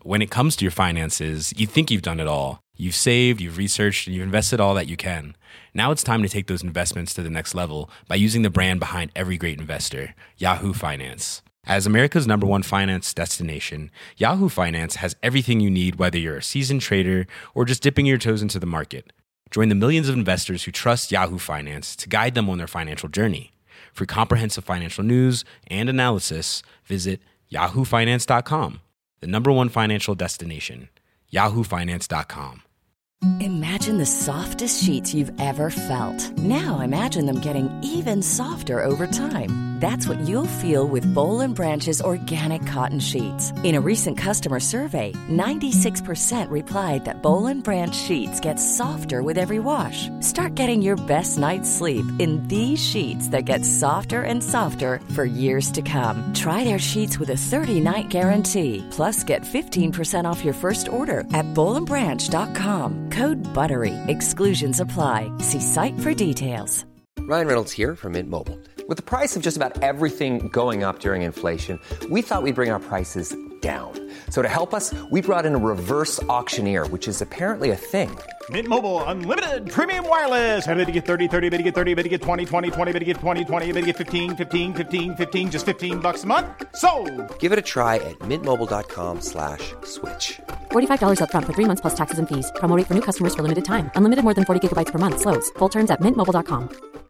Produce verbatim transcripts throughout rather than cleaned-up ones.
when it comes to your finances, you think you've done it all. You've saved, you've researched, and you've invested all that you can. Now it's time to take those investments to the next level by using the brand behind every great investor, Yahoo Finance. As America's number one finance destination, Yahoo Finance has everything you need, whether you're a seasoned trader or just dipping your toes into the market. Join the millions of investors who trust Yahoo Finance to guide them on their financial journey. For comprehensive financial news and analysis, visit yahoo finance dot com, the number one financial destination, yahoo finance dot com. Imagine the softest sheets you've ever felt. Now imagine them getting even softer over time. That's what you'll feel with Boll and Branch's organic cotton sheets. In a recent customer survey, ninety-six percent replied that Boll and Branch sheets get softer with every wash. Start getting your best night's sleep in these sheets that get softer and softer for years to come. Try their sheets with a thirty-night guarantee. Plus, get fifteen percent off your first order at boll and branch dot com. Code BUTTERY. Exclusions apply. See site for details. Ryan Reynolds here from Mint Mobile. With the price of just about everything going up during inflation, we thought we'd bring our prices down. So to help us, we brought in a reverse auctioneer, which is apparently a thing. Mint Mobile Unlimited Premium Wireless. How to get thirty, thirty, how to get thirty, how to get twenty, twenty, twenty, how to get twenty, twenty, how to get fifteen, fifteen, fifteen, fifteen, just fifteen bucks a month? Sold! Give it a try at mintmobile.com slash switch. forty-five dollars up front for three months plus taxes and fees. Promo rate for new customers for limited time. Unlimited more than forty gigabytes per month. Slows full terms at mint mobile dot com.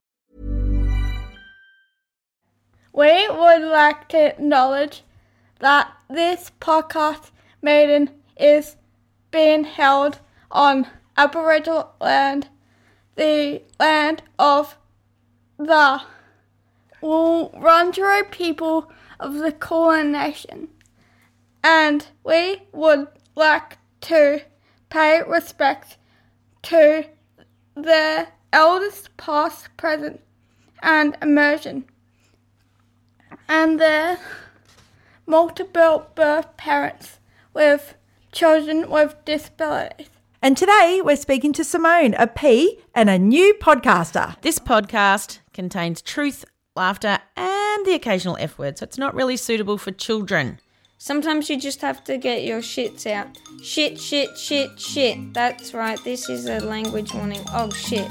We would like to acknowledge that this podcast meeting is being held on Aboriginal land, the land of the Wurundjeri people of the Kulin Nation, and we would like to pay respect to the elders past, present, and emerging, and their multiple birth parents with children with disabilities. And today we're speaking to Simone, a P and a new podcaster. This podcast contains truth, laughter, and the occasional F word, so it's not really suitable for children. Sometimes you just have to get your shits out. Shit, shit, shit, shit. That's right, this is a language warning. Oh, shit.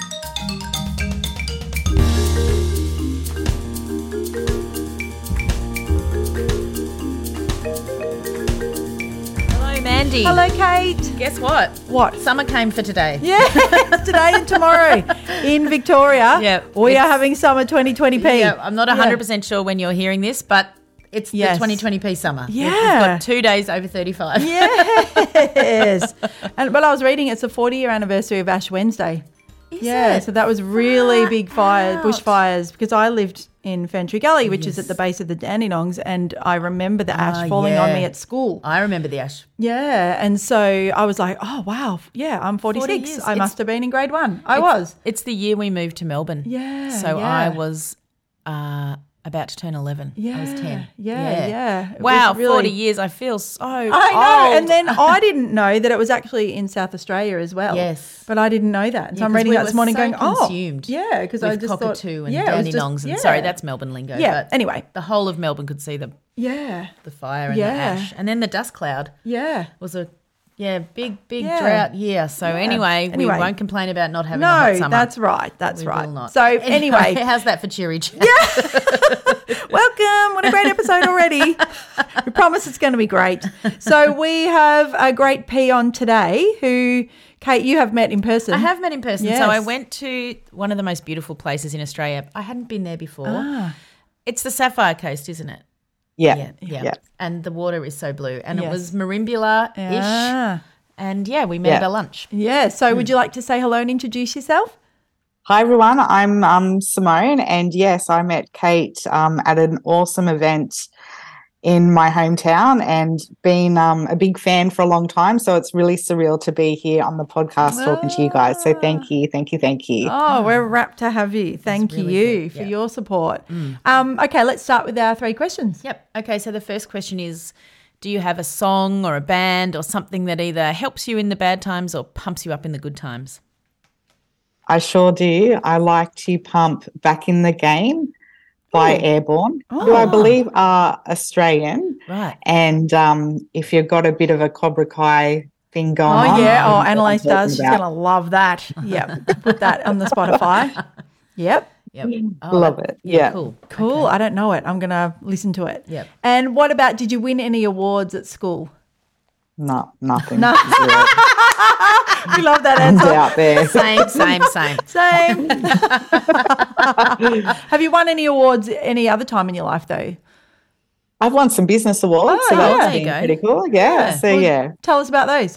Mandy. Hello, Kate. Guess what? What? Summer came for today. Yeah, today and tomorrow in Victoria. Yeah, we are having summer twenty twenty P. Yeah, I'm not one hundred percent yeah. sure when you're hearing this, but it's yes. the twenty twenty P summer. Yeah. We've got two days over thirty-five. Yes. and But I was reading it's the forty-year anniversary of Ash Wednesday. Is yeah, it? so that was really Far big fire, out. bushfires, because I lived in Ferntree Gully, which yes. is at the base of the Dandenongs, and I remember the ash oh, falling yeah. on me at school. I remember the ash. Yeah, and so I was like, oh, wow, yeah, I'm forty-six. forty I it's, must have been in grade one. I it's, was. It's the year we moved to Melbourne. Yeah, So yeah. I was uh, about to turn eleven. Yeah, I was ten. Yeah, yeah. yeah. It Wow, was really, forty years. I feel so I know, old. and then I didn't know that it was actually in South Australia as well. Yes. But I didn't know that. So Yeah, I'm 'cause reading we that were this morning so going, consumed oh, yeah, because I with just cockatoo thought. and yeah, it was Dandenongs just- and yeah. sorry, that's Melbourne lingo. Yeah, but anyway. the whole of Melbourne could see the Yeah. the fire and Yeah. the ash, and then the dust cloud Yeah. was a yeah big big Yeah. drought year. So Yeah. anyway, Anyway. we won't complain about not having a hot No, summer. that's right. That's We right. will not. So anyway, how's that for cheery chat? welcome. What a great episode already. We promise it's going to be great. So we have a great P on today who, Kate, you have met in person. I have met in person. Yes. So I went to one of the most beautiful places in Australia. I hadn't been there before. Ah. It's the Sapphire Coast, isn't it? Yeah. Yeah, yeah. Yeah. And the water is so blue. And Yes. it was Marimbula-ish. Yeah. And, yeah, we met Yeah. at a lunch. Yeah. So would you like to say hello and introduce yourself? Hi, everyone. I'm um, Simone, and yes, I met Kate um, at an awesome event in my hometown and been um, a big fan for a long time. So it's really surreal to be here on the podcast talking to you guys. So thank you, thank you, thank you. Oh, we're rapt to have you. Thank really you good. for Yeah. your support. Um, okay, let's start with our three questions. Yep. Okay, so the first question is, do you have a song or a band or something that either helps you in the bad times or pumps you up in the good times? I sure do. I like to pump Back in the Game by Airborne, who I believe are Australian. Right. And um, if you've got a bit of a Cobra Kai thing going Oh, on. yeah. Oh, you know Annalise what I'm does. She's talking going to love that. Yep. Put that on the Spotify. Yep. Yep. about. Love it. Yeah. Cool. Cool. I don't know it. I'm going to listen to it. Yep. And what about, did you win any awards at school? No, nothing. No. Zero. We love that Hands answer. out there. Same, same, same. Same. Have you won any awards any other time in your life, though? I've won some business awards, Oh, so yeah. that's There you been go. pretty cool. Yeah. Yeah. So yeah, Tell us about those.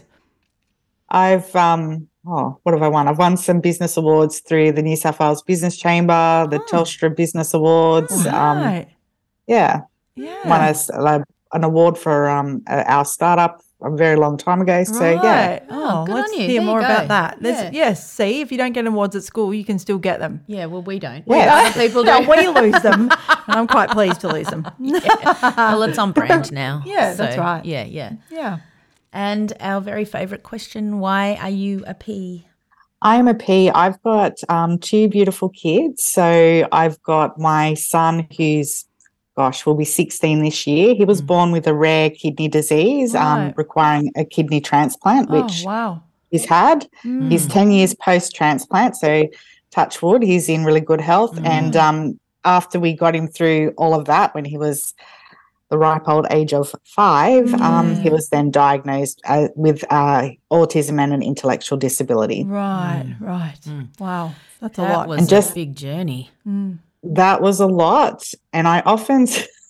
I've um oh, what have I won? I've won some business awards through the New South Wales Business Chamber, the Telstra Business Awards. Um, Right. yeah, Yeah. won a s- like, an award for um uh, our startup a very long time ago. So yeah, Right. Oh, good let's on you. hear There you more go. about that. There's, Yeah. Yes, see, if you don't get awards at school, you can still get them. Yeah, well, we don't. Yeah. Other people do. No, we lose them, and I'm quite pleased to lose them. Well, it's on brand now. Yeah, that's right. Yeah, yeah. Yeah. And our very favourite question, why are you a P? I'm a P. I've got um two beautiful kids. So I've got my son who's gosh, will be sixteen this year. He was born with a rare kidney disease, um, Right. requiring a kidney transplant, which Oh, wow. he's had. He's ten years post-transplant, so touch wood, he's in really good health. And um, after we got him through all of that, when he was the ripe old age of five, um, he was then diagnosed uh, with uh, autism and an intellectual disability. Right, right. Wow. That's a That lot. was And just- a big journey. That was a lot. And I often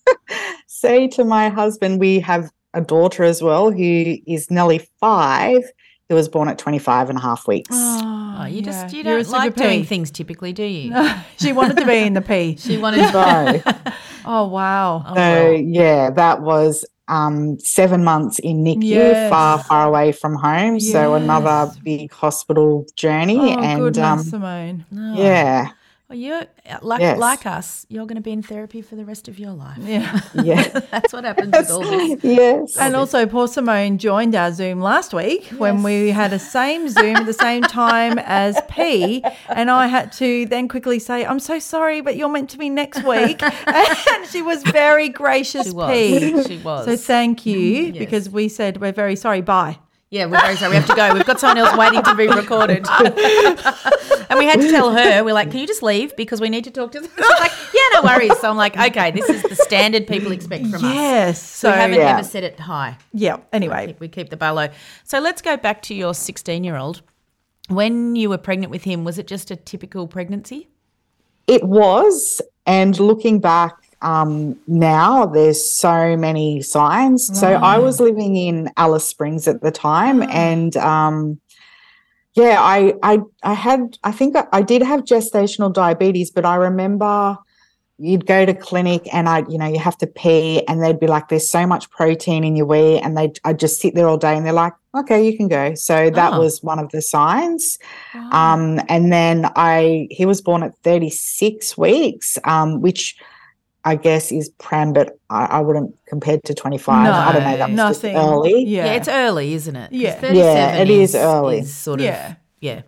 say to my husband, we have a daughter as well who is nearly five, who was born at twenty-five and a half weeks. Oh, Oh, you yeah. just you You're a don't like super doing P. things typically, do you? She wanted to be in the P. She wanted to. So, Oh, wow. Oh, so well. yeah, that was um, seven months in N I C U, Yes. far, far away from home. So another big hospital journey. Oh, and goodness, um, Simone. yeah, Well, you're like Yes. like us. You're going to be in therapy for the rest of your life. Yeah. yeah, That's what happens with all this. yes. And also, poor Simone joined our Zoom last week when we had a same Zoom at the same time as P. And I had to then quickly say, I'm so sorry, but you're meant to be next week. And she was very gracious, She was. P. She was. So thank you, because we said, we're very sorry, bye. Yeah, we're very sorry. We have to go. We've got someone else waiting to be recorded. And we had to tell her, we're like, can you just leave? Because we need to talk to them. She's like, yeah, no worries. So I'm like, okay, this is the standard people expect from us. Yes. So So, we haven't Yeah. ever set it high. yeah, anyway. We keep the bar low. So let's go back to your sixteen-year-old. When you were pregnant with him, was it just a typical pregnancy? It was, and looking back um, now, there's so many signs. So I was living in Alice Springs at the time, and um, yeah, I, I, I had, I think I, I did have gestational diabetes, but I remember you'd go to clinic and I, you know, you have to pee, and they'd be like, "There's so much protein in your wee," and they, I'd just sit there all day, and they're like, "Okay, you can go." So that Oh. was one of the signs. Um, and then I, he was born at thirty-six weeks, um, which I guess is pram, but I, I wouldn't compared to twenty-five. I don't know. That was just Nothing. early. Yeah. Yeah, it's early, isn't it? 'Cause Yeah. thirty-seven Yeah, it is early. is sort of, Yeah. yeah.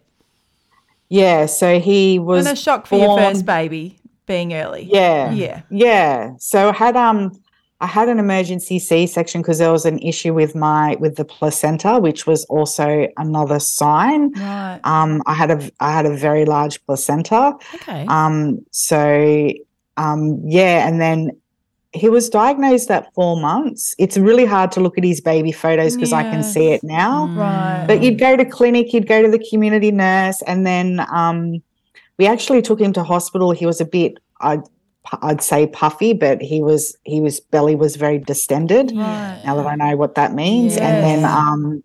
Yeah. So he was And a shock for your born- first baby being early. Yeah. Yeah. Yeah. So I had um I had an emergency C-section because there was an issue with my with the placenta, which was also another sign. Right. Um I had a I had a very large placenta. Okay. Um so um yeah, and then he was diagnosed at four months. It's really hard to look at his baby photos because I can see it now. Right. But you'd go to clinic, you'd go to the community nurse, and then um, we actually took him to hospital. He was a bit, I'd, I'd say, puffy, but he was he was belly was very distended. Right. Now that I know what that means, and then Yes. um,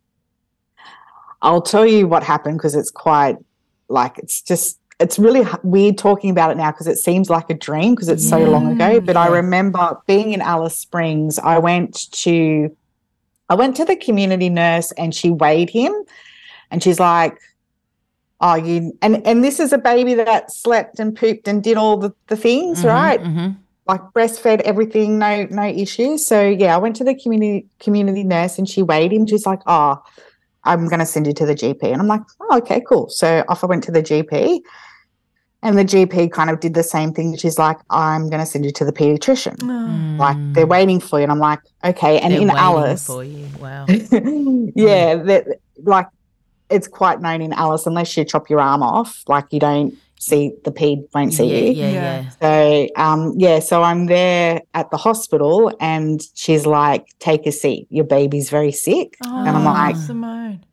I'll tell you what happened because it's quite like it's just it's really h- weird talking about it now because it seems like a dream because it's so long ago. But I remember being in Alice Springs. I went to I went to the community nurse and she weighed him, and she's like, "Oh, you and and this is a baby that slept and pooped and did all the, the things, right? Mm-hmm. Like breastfed, everything, no no issues." So yeah, I went to the community community nurse and she weighed him. She's like, "Oh, I'm going to send you to the G P," and I'm like, "Oh, okay, cool." So off I went to the G P, And the G P kind of did the same thing. She's like, I'm going to send you to the pediatrician. Mm. Like, they're waiting for you. And I'm like, okay. And They're in waiting Alice, for you. Wow. yeah, that, like, it's quite known in Alice, unless you chop your arm off, like, you don't see, the ped won't see yeah, you. yeah, yeah. So, um, yeah, so I'm there at the hospital and she's like, take a seat. Your baby's very sick. Oh, and I'm like, Simone.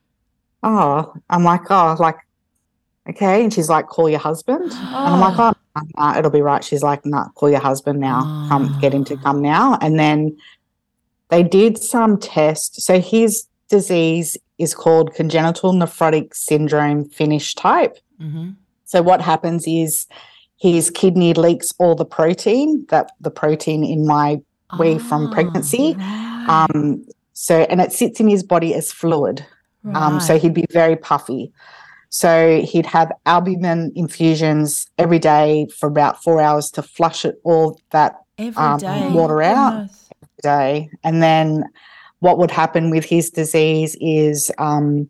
oh, I'm like, oh, like, okay. And she's like, call your husband. Oh. And I'm like, oh, nah, it'll be right. She's like, nah, call your husband now. Oh. Come, get him to come now. And then they did some test. So his disease is called congenital nephrotic syndrome finish type. Mm-hmm. So what happens is his kidney leaks all the protein, that the protein in my wee Oh, from pregnancy. right. Um, so, and it sits in his body as fluid. Um, so Right. he'd be very puffy. So he'd have albumin infusions every day for about four hours to flush it all that Every um, day. water out Goodness. every day. And then what would happen with his disease is um,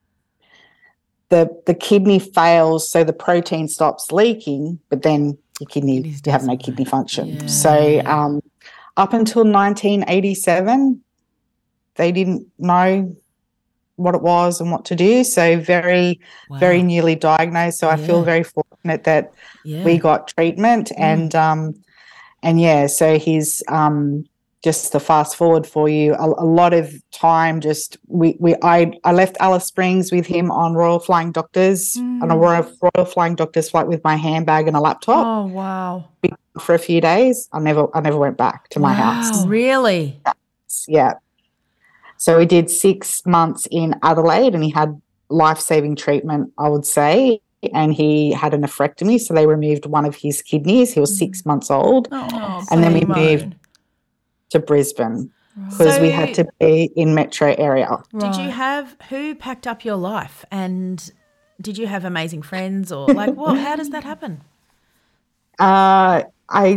the the kidney fails, so the protein stops leaking, but then your kidney, Kidneys you have no doesn't kidney work. function. Yeah. So um, up until nineteen eighty-seven, they didn't know what it was and what to do. So very, Wow. very newly diagnosed. So I feel Yeah. very fortunate that Yeah. we got treatment and um, and yeah, so he's um, just to fast forward for you, a, a lot of time just we, we I, I left Alice Springs with him on Royal Flying Doctors on a Royal, Royal Flying Doctors flight with my handbag and a laptop Oh, wow. for a few days. I never I never went back to my house. Really? Yeah. So we did six months in Adelaide and he had life-saving treatment, I would say, and he had a nephrectomy, so they removed one of his kidneys. He was six months old. Oh, And then we Simone. moved to Brisbane because we had So- to be in metro area. Did you Right. have who packed up your life, and did you have amazing friends, or like what? How does that happen? Uh, I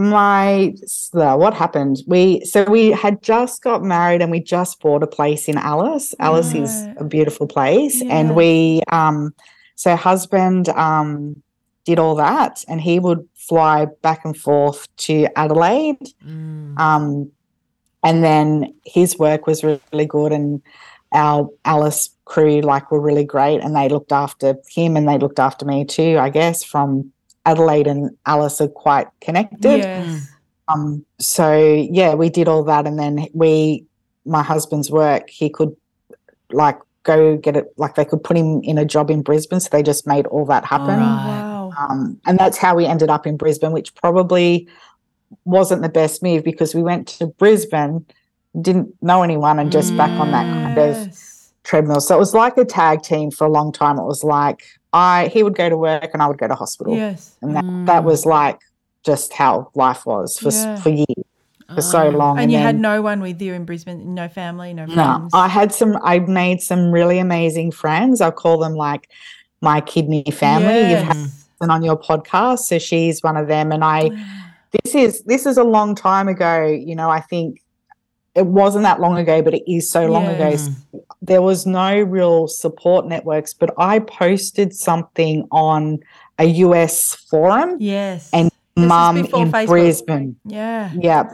my so what happened? We so we had just got married and we just bought a place in Alice. Alice is Right. a beautiful place, Yes. and we um so husband um did all that, and he would fly back and forth to Adelaide. Mm. Um, and then his work was really good, and our Alice crew like were really great, and they looked after him and they looked after me too, I guess. From Adelaide and Alice are quite connected. Yes. Um, so yeah, we did all that, and then we, my husband's work, he could like go get it, like they could put him in a job in Brisbane, so they just made all that happen. Right. Wow. Um, and that's how we ended up in Brisbane, which probably wasn't the best move because we went to Brisbane, didn't know anyone, and just back on that kind of Yes. treadmill. So it was like a tag team for a long time. It was like I he would go to work and I would go to hospital, Yes. and that, that was like just how life was for s Yeah. for years, for so long. And you had then- no one with you in Brisbane, no family, no no, friends. I had some. I made some really amazing friends. I call them like my kidney family. You've had Yes. one on your podcast, so she's one of them. And I, this is this is a long time ago. You know, I think it wasn't that long ago, but it is so long ago. Yes. There was no real support networks, but I posted something on a U S forum, Yes. and This is mum before in Facebook. Brisbane. Yeah. Yeah.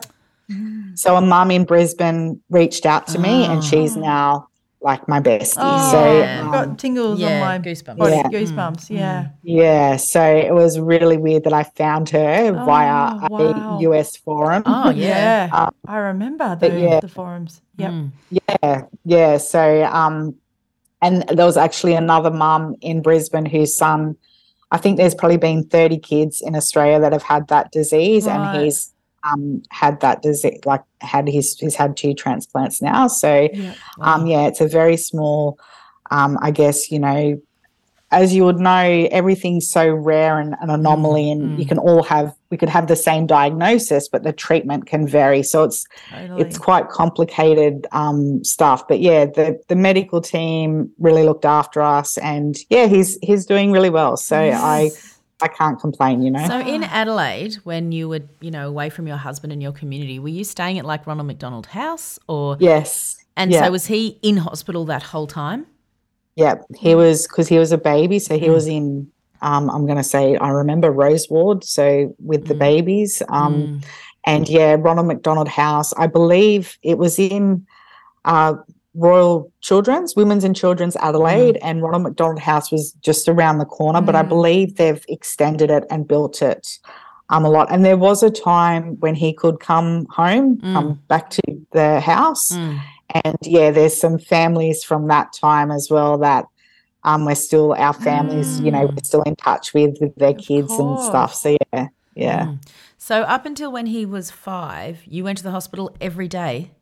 So a mum in Brisbane reached out to me, and she's now like my bestie. Oh, so yeah. I've got tingles Yeah, on my goosebumps. body, Yeah. goosebumps. Yeah. yeah, so it was really weird that I found her via Oh, wow. a U S forum. Oh yeah. Yeah. I remember the, but yeah. the forums. Yep. Mm. Yeah, yeah. So, um, and there was actually another mum in Brisbane whose son, I think there's probably been thirty kids in Australia that have had that disease, Right. and he's um had that disease, like had his he's had two transplants now. So, Yeah. um, yeah, it's a very small, um, I guess, you know, as you would know, everything's so rare and an anomaly, and you can all have, we could have the same diagnosis, but the treatment can vary. So it's, Totally. it's quite complicated um, stuff. But yeah, the, the medical team really looked after us, and yeah, he's, he's doing really well. So I, I can't complain, you know. So in Adelaide, when you were, you know, away from your husband and your community, were you staying at like Ronald McDonald House, or? Yes. And yeah. so was he in hospital that whole time? Yeah, he was, because he was a baby, so he was in Um, I'm going to say I remember Rose Ward, so with the Mm. babies. Um, Mm. And, yeah, Ronald McDonald House. I believe it was in uh, Royal Children's, Women's and Children's Adelaide, Mm. and Ronald McDonald House was just around the corner, but I Mm. believe they've extended it and built it um, a lot. And there was a time when he could come home, Mm. come back to the house. Mm. And, yeah, there's some families from that time as well that um, we're still, our families, you know, Mm. we're still in touch with, with their Of kids and stuff. course. So, yeah, yeah, Mm. So up until when he was five, you went to the hospital every day?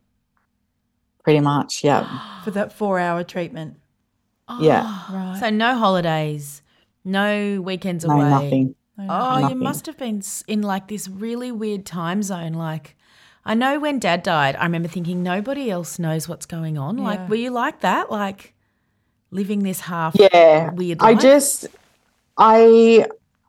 pretty much, yeah. For that four-hour treatment. Yeah. Right. So no holidays, no weekends No, away. nothing. Oh, you Nothing. must have been s- in like this really weird time zone. Like, I know when Dad died, I remember thinking nobody else knows what's going on. Yeah. Like, were you like that? Like living this half Yeah, weird I life? just, I,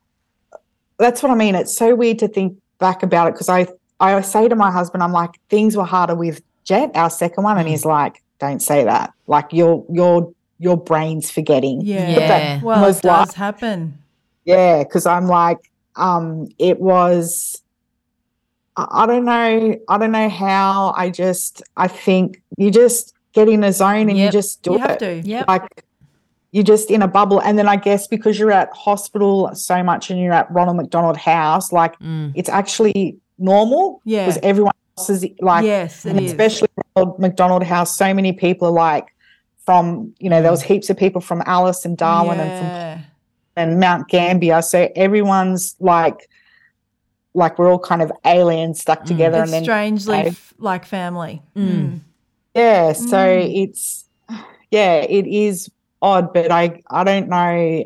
that's what I mean. It's so weird to think back about it because I, I say to my husband, I'm like, things were harder with Jet, our second one, and Mm. he's like, don't say that. Like your, your, your brain's forgetting. Yeah. But that Well, was it does like, happen. yeah, because I'm like, um, it was, I, I don't know, I don't know how. I just, I think you just get in a zone and you Yep. just do You it. have to. Yep. Like you're just in a bubble. And then I guess because you're at hospital so much and you're at Ronald McDonald House, like Mm. it's actually normal. Yeah. Because everyone else is like, Yes, it and is. especially Ronald McDonald House, so many people are like from, you know, there was heaps of people from Alice and Darwin and from Yeah. and Mount Gambier. So everyone's like, like we're all kind of aliens stuck together. It's and then strangely you know, f- like family. Mm. Mm. yeah, so Mm. it's yeah, it is odd, but I I don't know.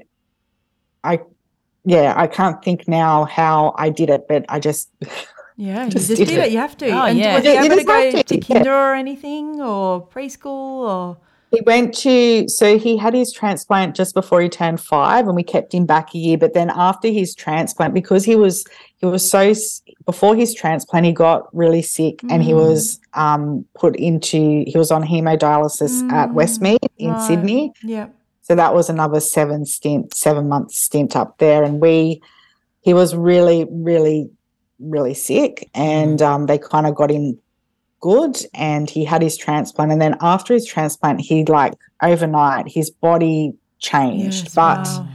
I yeah, I can't think now how I did it, but I just Yeah, you Just just did did it. it. You have to. Oh, and yeah. was You- he you able to just go have to, to, yeah. kinder or anything or preschool or? he went to so he had his transplant just before he turned five, and we kept him back a year. But then after his transplant, because he was he was so s- before his transplant, he got really sick, and he Mm. was um put into he was on hemodialysis at Mm, Westmead in right. Sydney. Yeah. So that was another seven stint, seven month stint up there. And we, he was really, really, really sick. And um, they kind of got him good and he had his transplant. And then after his transplant, he like overnight, his body changed. Yes, but wow.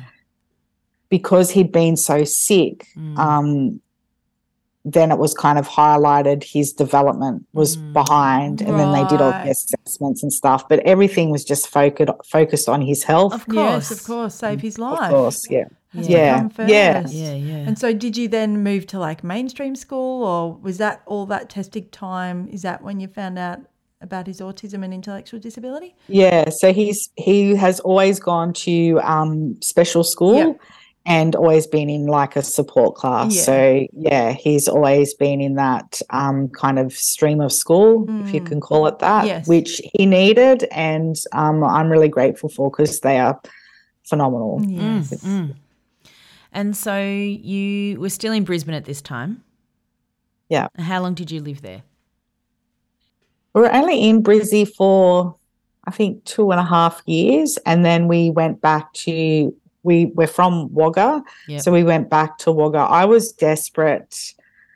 because he'd been so sick, Mm. um, then it was kind of highlighted his development was Mm. behind, and then they did all Right. the assessments and stuff. But everything was just focused focused on his health. Of course. Yes, of course. Save his life. Of course, yeah. Has Yeah, to come first. yeah. Yeah, yeah. And so did you then move to like mainstream school or was that all that testing time? Is that when you found out about his autism and intellectual disability? Yeah, so he's he has always gone to um, special school Yep. and always been in like a support class. Yeah. So yeah, he's always been in that um, kind of stream of school, if you Mm. can call it that, Yes. which he needed, and um, I'm really grateful for because they are phenomenal. Yes. Mm. And so you were still in Brisbane at this time. Yeah. How long did you live there? We were only in Brizzy for I think two and a half years, and then we went back to we we're from Wagga, Yep. so we went back to Wagga. I was desperate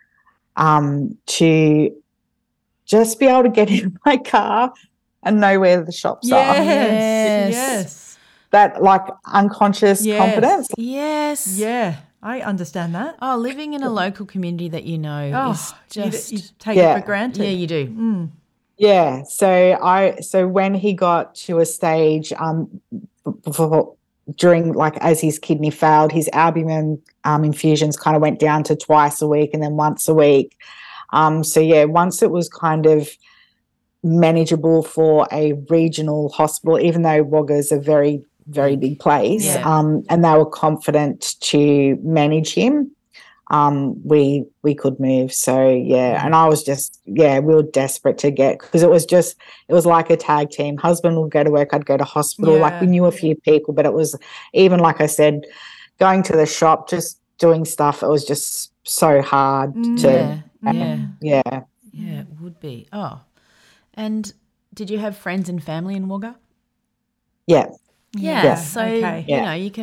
um, to just be able to get in my car and know where the shops Yes. are. Yes. Yes. That like unconscious Yes. confidence. Yes. Yeah. I understand that. Oh, living in a local community that you know Oh, is you d- just you, take Yeah. it for granted. yeah, you do. Mm. Yeah. So I so when he got to a stage um before, during like as his kidney failed, his albumin um, infusions kind of went down to twice a week and then once a week. Um, so yeah, once it was kind of manageable for a regional hospital, even though Wagga's a very very big place, Yeah. um, and they were confident to manage him. Um, we we could move. So yeah, and I was just yeah, we were desperate to get because it was just it was like a tag team. Husband would go to work, I'd go to hospital. Like we Yeah. knew a few people, but it was even like I said, going to the shop, just doing stuff. It was just so hard Mm. to Yeah. Yeah. yeah. Yeah, it would be. Oh. And did you have friends and family in Wagga? Yeah. Yeah. Yeah, So, okay. you Yeah. know, you can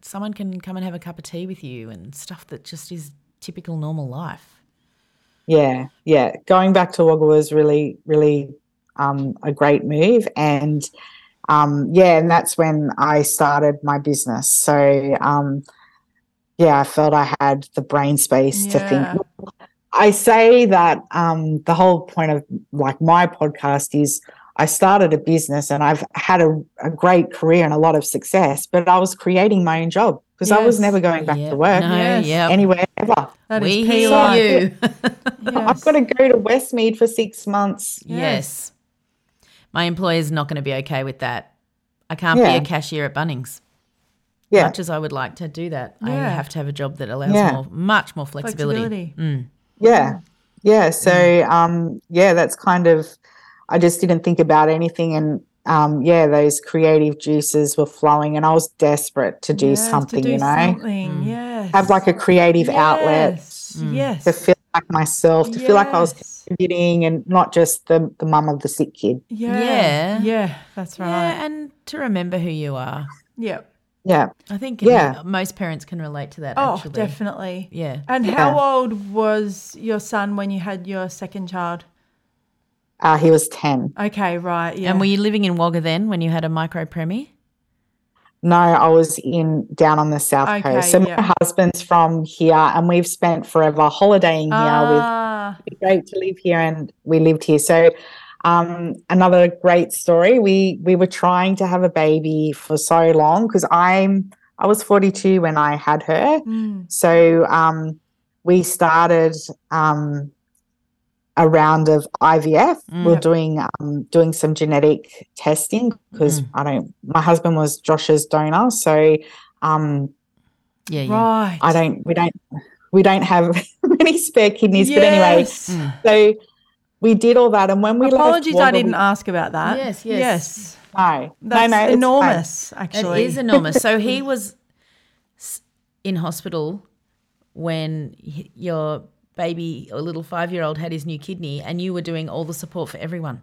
someone can come and have a cup of tea with you and stuff that just is typical normal life. Yeah, yeah. Going back to Wagga was really, really um, a great move. And, um, yeah, and that's when I started my business. So, um, yeah, I felt I had the brain space to Yeah. think. I say that um, the whole point of, like, my podcast is I started a business and I've had a, a great career and a lot of success, but I was creating my own job because I was Yes. never going back Yeah. to work No, Yes. yeah. anywhere ever. That is We P hear life. you. I've got to go to Westmead for six months. Yes. My employer's not going to be okay with that. I can't Yeah. be a cashier at Bunnings. Yeah. Much as I would like to do that, I Yeah. have to have a job that allows Yeah. more, much more flexibility. Flexibility. Mm. Yeah. Yeah. So, um, yeah, that's kind of, I just didn't think about anything. And, um, yeah, those creative juices were flowing and I was desperate to do Yes, something, to do you know, something. Yes. have like a creative outlet Yes. Yes. to feel like myself, to feel like I was Yes. contributing and not just the, the mum of the sick kid. Yeah. Yeah. Yeah, that's right. Yeah, and to remember who you are. Yeah. Yeah. I think Yeah. most parents can relate to that, Oh, actually. definitely. Yeah. And Yeah. how old was your son when you had your second child? Uh, he was ten. Okay, right. Yeah. And were you living in Wagga then when you had a micro premi? No, I was in down on the south Okay, coast. So yeah. my husband's from here and we've spent forever holidaying here with Ah, great to live here and we lived here. So um, another great story. We we were trying to have a baby for so long because I'm I was forty-two when I had her. mm, So um, we started um, a round of I V F. Mm. We're doing um, doing some genetic testing because Mm. I don't. My husband was Josh's donor, so um, Yeah, yeah. right. I don't. We don't. We don't have many spare kidneys. But anyway, Yes. Mm. so we did all that, and when we Apologies, left I Wagga, didn't we- ask about that. Yes, yes. Yes. No, That's no, no, it's enormous, It actually. is enormous. So he was s- in hospital when h- your baby or little five-year-old had his new kidney and you were doing all the support for everyone.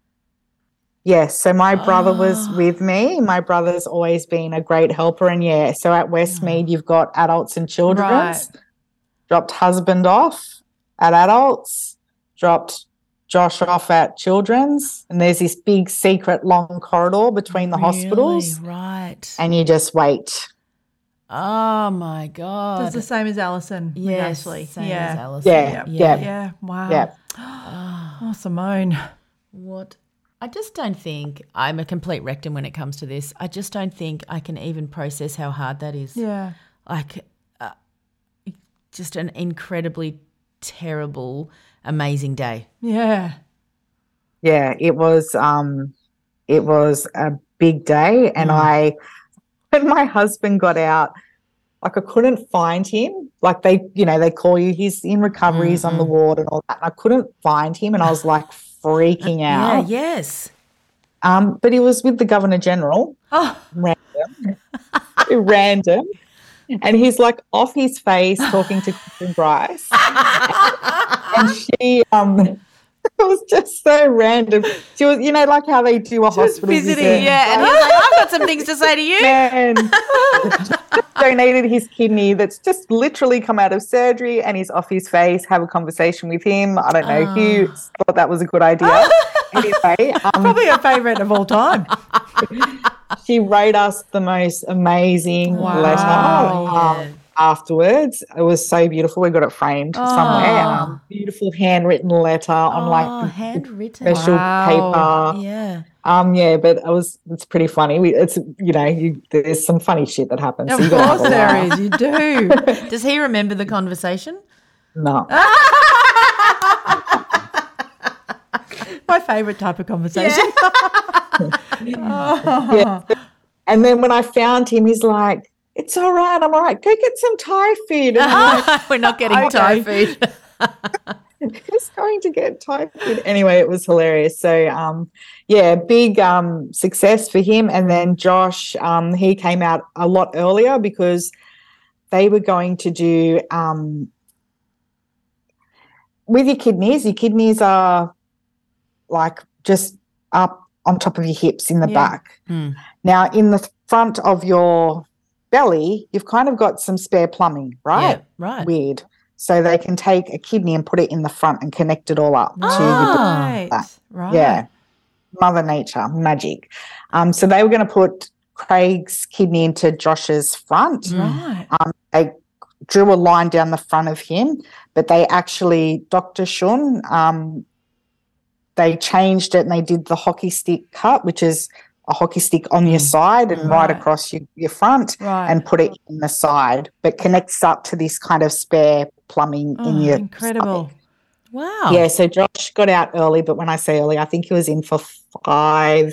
Yes, so my brother was Ah. with me. My brother's always been a great helper, and yeah, so at Westmead you've got adults and children's. Right. Dropped husband off at adults, dropped Josh off at children's, and there's this big secret long corridor between the hospitals, Really? Right. and you just wait. Oh my God. That's the same as Alison with yes, Ashley. same yeah. as Alison. Yeah, yeah. Yeah. Wow. Yeah. Oh, Simone. What? I just don't think I'm a complete rectum when it comes to this. I just don't think I can even process how hard that is. Yeah. Like, uh, just an incredibly terrible, amazing day. Yeah. Yeah, it was um it was a big day, and Mm. I when my husband got out, like I couldn't find him. Like they, you know, they call you, he's in recovery, he's on the ward and all that. And I couldn't find him, and I was like freaking Yeah, out. yes. Um, but he was with the Governor General, Oh, random, random, and he's like off his face talking to Kristen Bryce, and she um. It was just so random. She was, you know, like how they do a hospital visiting, visit. Yeah, and he was like, I've got some things to say to you. Man donated his kidney that's just literally come out of surgery, and he's off his face. Have a conversation with him. I don't know who thought that was a good idea. Anyway, um, probably a favourite of all time. she wrote us the most amazing Wow. letter um, afterwards. It was so beautiful. We got it framed somewhere. Um, beautiful handwritten letter on Oh, like handwritten. special Wow. paper. Yeah. Um, yeah, but it was it's pretty funny. We, it's you know, you, there's some funny shit that happens. so Of you gotta have course a there laugh. is. You do. Does he remember the conversation? No. My favourite type of conversation. Yeah. And then when I found him, he's like, "It's all right. I'm all right. Go get some Thai food." And I'm like, We're not getting Okay. Thai food. who's going to get Thai food? Anyway, it was hilarious. So, um, yeah, big um, success for him. And then Josh, um, he came out a lot earlier because they were going to do um, with your kidneys. Your kidneys are like just up on top of your hips in the Yeah. back. Mm. Now, in the front of your belly, you've kind of got some spare plumbing, right? Yeah, right. Weird. So they can take a kidney and put it in the front and connect it all up to your Right. belly. Right. Yeah. Mother Nature, magic. Um, so they were going to put Craig's kidney into Josh's front. Right. Um, they drew a line down the front of him, but they actually, Doctor Shun, um, they changed it and they did the hockey stick cut, which is a hockey stick on your side and right, Right. across your, your front, Right. and put it in the side, but connects up to this kind of spare plumbing in Oh, your incredible. stomach. Wow. Yeah, so Josh got out early, but when I say early, I think he was in for five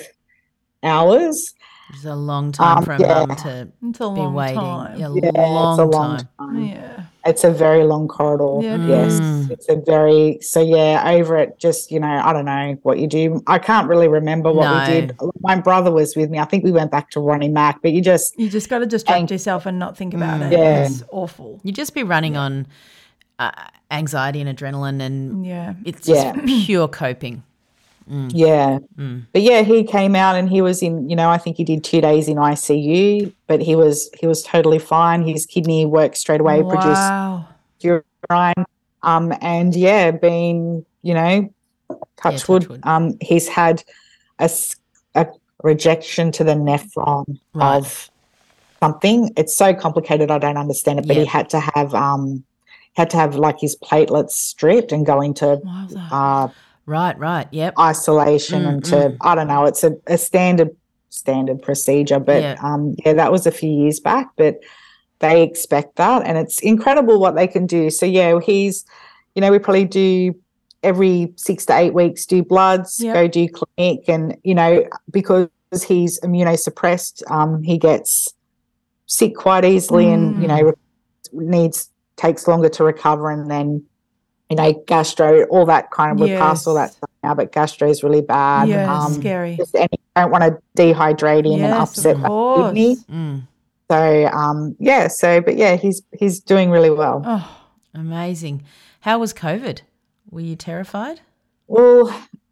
hours. It's a long time Um, for a yeah. mum to It's a be long waiting. time. A Yeah, long, it's a long time. time. Yeah. It's a very long corridor. Yeah, it Yes, is. it's a very so yeah. Over it, just you know, I don't know what you do. I can't really remember what No. we did. My brother was with me. I think we went back to Ronnie Mac, but you just You just got to distract And- yourself and not think about it. Yeah. It's awful. You'd just be running on uh, anxiety and adrenaline, and Yeah. it's just Yeah. pure coping. yeah. Mm. But yeah, he came out and he was in. You know, I think he did two days in I C U, but he was he was totally fine. His kidney worked straight away, produced Wow. urine. Um, and yeah, been, you know, touch touch wood, wood. um, he's had a, s- a rejection to the nephron Right. of something. It's so complicated, I don't understand it, but he Yeah. had to have, um, had to have like his platelets stripped and go into Wowza. uh, Right, right. Yep. isolation Mm, and to, I don't know, it's a, a standard, standard procedure, but Yeah. um, yeah, that was a few years back, but they expect that, and it's incredible what they can do. So yeah, he's, you know, we probably do every six to eight weeks, do bloods, Yep. go do clinic, and you know, because he's immunosuppressed, um, he gets sick quite easily, and you know, needs takes longer to recover, and then you know, gastro, all that kind of, we're past all that Yes. stuff now, but gastro is really bad. Yes, Um, scary. just- and you don't want to dehydrate him and Yes, upset of the course. kidney. Mm. So um, yeah, so but yeah, he's he's doing really well. Oh, Amazing. How was COVID? Were you terrified? Well,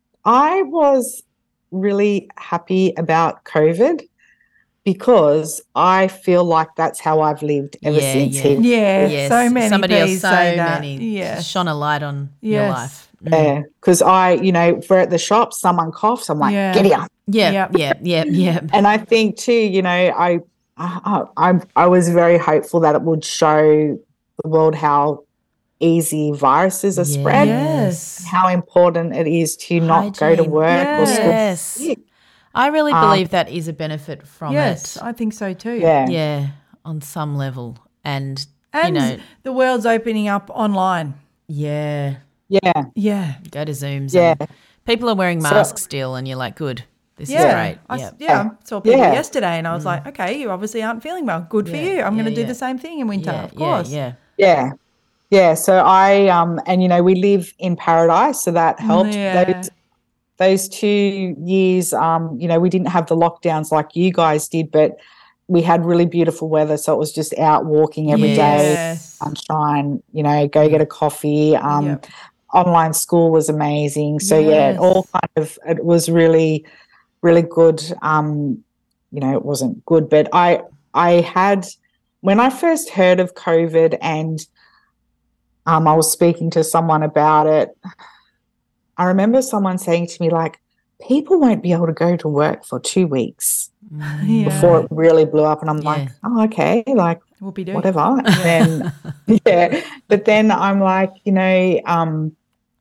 I was really happy about COVID because I feel like that's how I've lived ever Yeah, since yeah. he yeah. Yes. So many Somebody else, Ps so say that. many. Yes. Shone a light on your Yes. life. Mm. Yeah, because I, you know, if we're at the shop, someone coughs, I'm like, Yeah. get here. Yeah, Yep. yeah, yeah, yeah. And I think too, you know, I, I, I, I was very hopeful that it would show the world how easy viruses are spread, Yes. how important it is to not go to Hygiene. work or school. Yes. I really Um, believe that is a benefit from Yes, it. I think so too. Yeah. Yeah, on some level. And, And you know, the world's opening up online. yeah, Yeah. Yeah. go to Zooms. Yeah. And people are wearing So- masks still, and you're like, good. This Yeah. is great. I, Yeah. s- yeah. I saw people Yeah. yesterday and I was like, okay, you obviously aren't feeling well. Good for Yeah, you. I'm yeah, going to do yeah. the same thing in winter, Yeah, of course. Yeah, Yeah. Yeah. So I um and you know, we live in paradise, so that helped. Yeah. Those those two years, um, you know, we didn't have the lockdowns like you guys did, but we had really beautiful weather. So it was just out walking every day, Yes. sunshine, you know, go get a coffee. Um Yep. online school was amazing. So yeah, Yes. it all kind of it was really, really good. Um, you know, it wasn't good, but I I had when I first heard of COVID and um, I was speaking to someone about it, I remember someone saying to me, like, people won't be able to go to work for two weeks Yeah. before it really blew up. And I'm Yeah. like, oh, okay, like, Whoopie do. whatever. And then, yeah. But then I'm like, you know, um,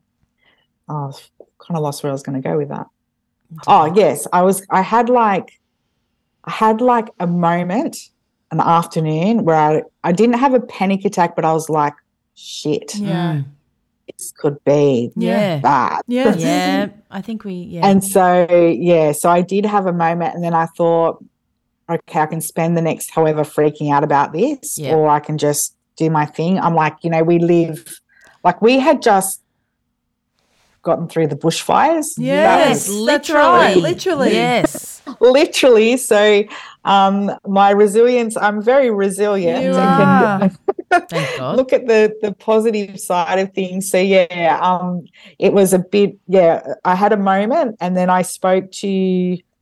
oh, kind of lost where I was going to go with that. Oh, yes. I was, I had like, I had like a moment, an afternoon where I, I didn't have a panic attack, but I was like, shit, Yeah. Mm. this could be Yeah. bad. Yeah. Yeah, I think we, yeah. And so, yeah, so I did have a moment, and then I thought, okay, I can spend the next however freaking out about this, Yeah. or I can just do my thing. I'm like, you know, we live, like we had just gotten through the bushfires. That Yes. was That's literally. right, literally. Yes. literally. So um, my resilience, I'm very resilient. You and can Thank God. look at the the positive side of things. So yeah, um, it was a bit, yeah, I had a moment, and then I spoke to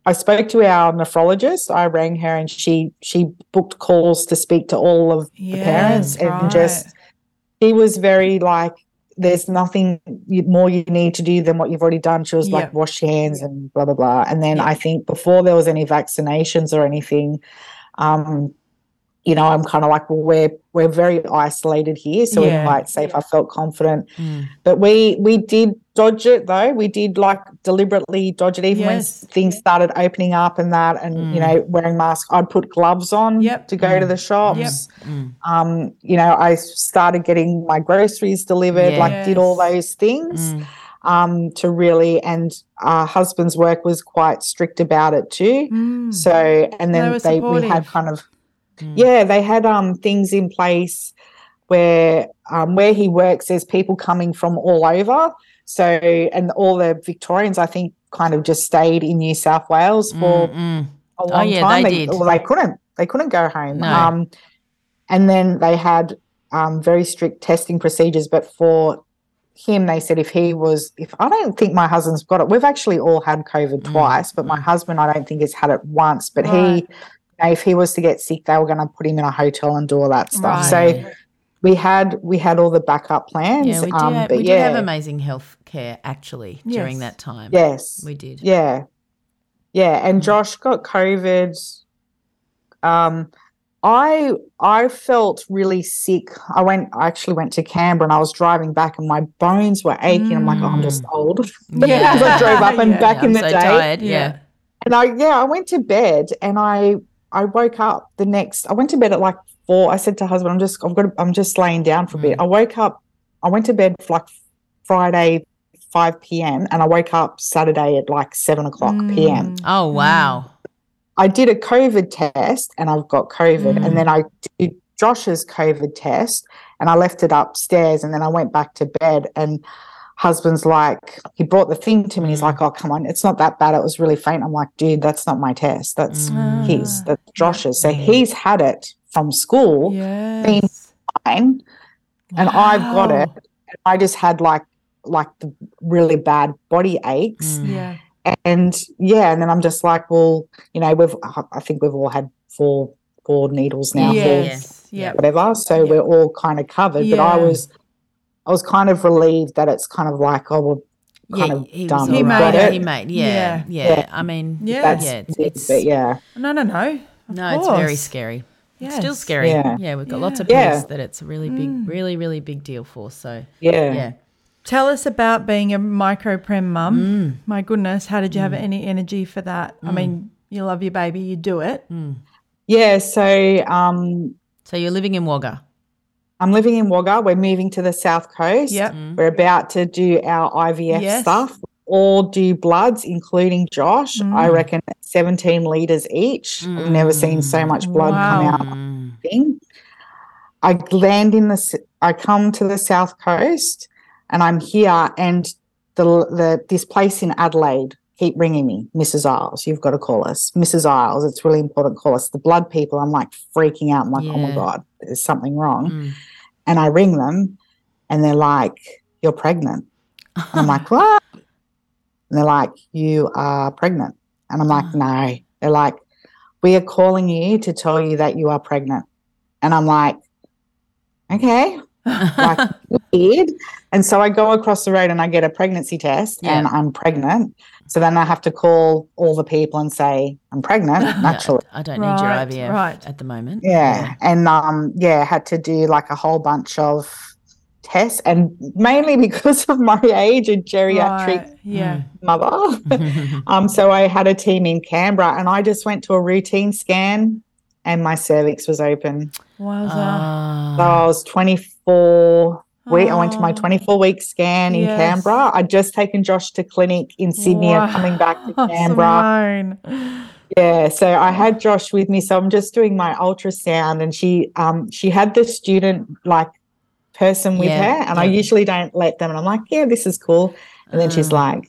I spoke to our nephrologist. I rang her and she she booked calls to speak to all of Yes, the parents and right. just she was very like, there's nothing you- more you need to do than what you've already done. She was Yeah. like, wash your hands and blah, blah, blah. And then Yeah. I think before there was any vaccinations or anything, um, you know, I'm kind of like, well, we're we're very isolated here, so Yeah. we're quite safe. I felt confident, Mm. but we we did dodge it though. We did like deliberately dodge it, even Yes. when things started opening up and that, and you know, wearing masks. I'd put gloves on Yep. to go to the shops. Mm. Um, you know, I started getting my groceries delivered. Like, did all Yes. those things Mm. um, to really. And our husband's work was quite strict about it too. Mm. So, and They then were they, we had supportive. kind of, yeah, they had um things in place where um where he works, there's people coming from all over. So, and all the Victorians, I think, kind of just stayed in New South Wales for Mm. a long yeah, time. they did. Well, they couldn't. They couldn't go home. No. Um, and then they had um very strict testing procedures, but for him, they said if he was, if I don't think my husband's got it. We've actually all had COVID Mm. twice, but my husband, I don't think has had it once. But Right. he, you know, if he was to get sick, they were going to put him in a hotel and do all that stuff. Right. So we had we had all the backup plans. Yeah, we did. um, have, but we yeah, did have amazing health care actually during Yes. that time. yes, we did. yeah, yeah. And Josh got COVID. Um, I I felt really sick. I went. I actually went to Canberra, and I was driving back, and my bones were aching. I'm like, oh, I'm just old. Yeah. As I drove up and Yeah. back Yeah, in I'm the so day, tired. Yeah. and I yeah, I went to bed, and I I woke up the next. I went to bed at like four. I said to husband, I'm just I've got to, I'm just laying down for a bit. I woke up. I went to bed for like Friday five p.m. and I woke up Saturday at like seven o'clock p.m. Oh wow. I did a COVID test and I've got COVID, and then I did Josh's COVID test and I left it upstairs, and then I went back to bed, and husband's like, he brought the thing to me. He's like, oh, come on, it's not that bad. It was really faint. I'm like, dude, that's not my test. That's his, that's Josh's. So he's had it from school, been Yes. fine, and I've got Wow. it. And I just had like like the really bad body aches. Yeah. And yeah, and then I'm just like, well, you know, we've I think we've all had four four needles now, Yes. Yeah. four whatever. So we're all kind of covered. But I Yeah. was I was kind of relieved that it's kind of like, oh, well, kind Yeah, of he done. was He all We've made right. got it. He made, yeah, Yeah. yeah. Yeah. I mean, Yeah. That's yeah, it's, weird, it's but yeah, No, no, no. Of no, it's very course. scary. It's Yes. still scary. Yeah. Yeah, we've got lots of Yeah. peace that it's a really big, really, really big deal for. So yeah. yeah, Tell us about being a micro-prem mum. Mm. My goodness, how did you have any energy for that? I mean, you love your baby, you do it. Yeah, so um, so you're living in Wagga. I'm living in Wagga. We're moving to the South Coast. Yep. We're about to do our I V F Yes. stuff. All do bloods, including Josh. I reckon seventeen litres each. I've never seen so much blood come Wow. out. Thing. I land in the. s- I come to the South Coast, and I'm here, and the the this place in Adelaide keep ringing me, Missus Isles. You've got to call us, Missus Isles. It's really important. Call us. The blood people. I'm like freaking out. I'm like, oh my Yeah. god, there's something wrong. Mm. And I ring them, and they're like, "You're pregnant." And I'm like, "What?" And they're like, "You are pregnant." And I'm like, "No." They're like, "We are calling you to tell you that you are pregnant." And I'm like, "Okay." Like weird. And so I go across the road and I get a pregnancy test, Yeah. and I'm pregnant. So then I have to call all the people and say, "I'm pregnant," naturally. I don't need your Right, I V F right. at the moment. Yeah. And um yeah, had to do like a whole bunch of tests, and mainly because of my age and geriatric Right. Yeah. mother. um so I had a team in Canberra, and I just went to a routine scan and my cervix was open. Wowza. Ah. So I was twenty-four week I went to my Oh. twenty-four week scan in Yes. Canberra. I'd just taken Josh to clinic in Sydney and coming back to Wow, Canberra. Simone. Yeah, so I had Josh with me, so I'm just doing my ultrasound, and she um she had the student like person with Yeah, her, and I yeah. usually don't let them, and I'm like, yeah, this is cool, and then she's like,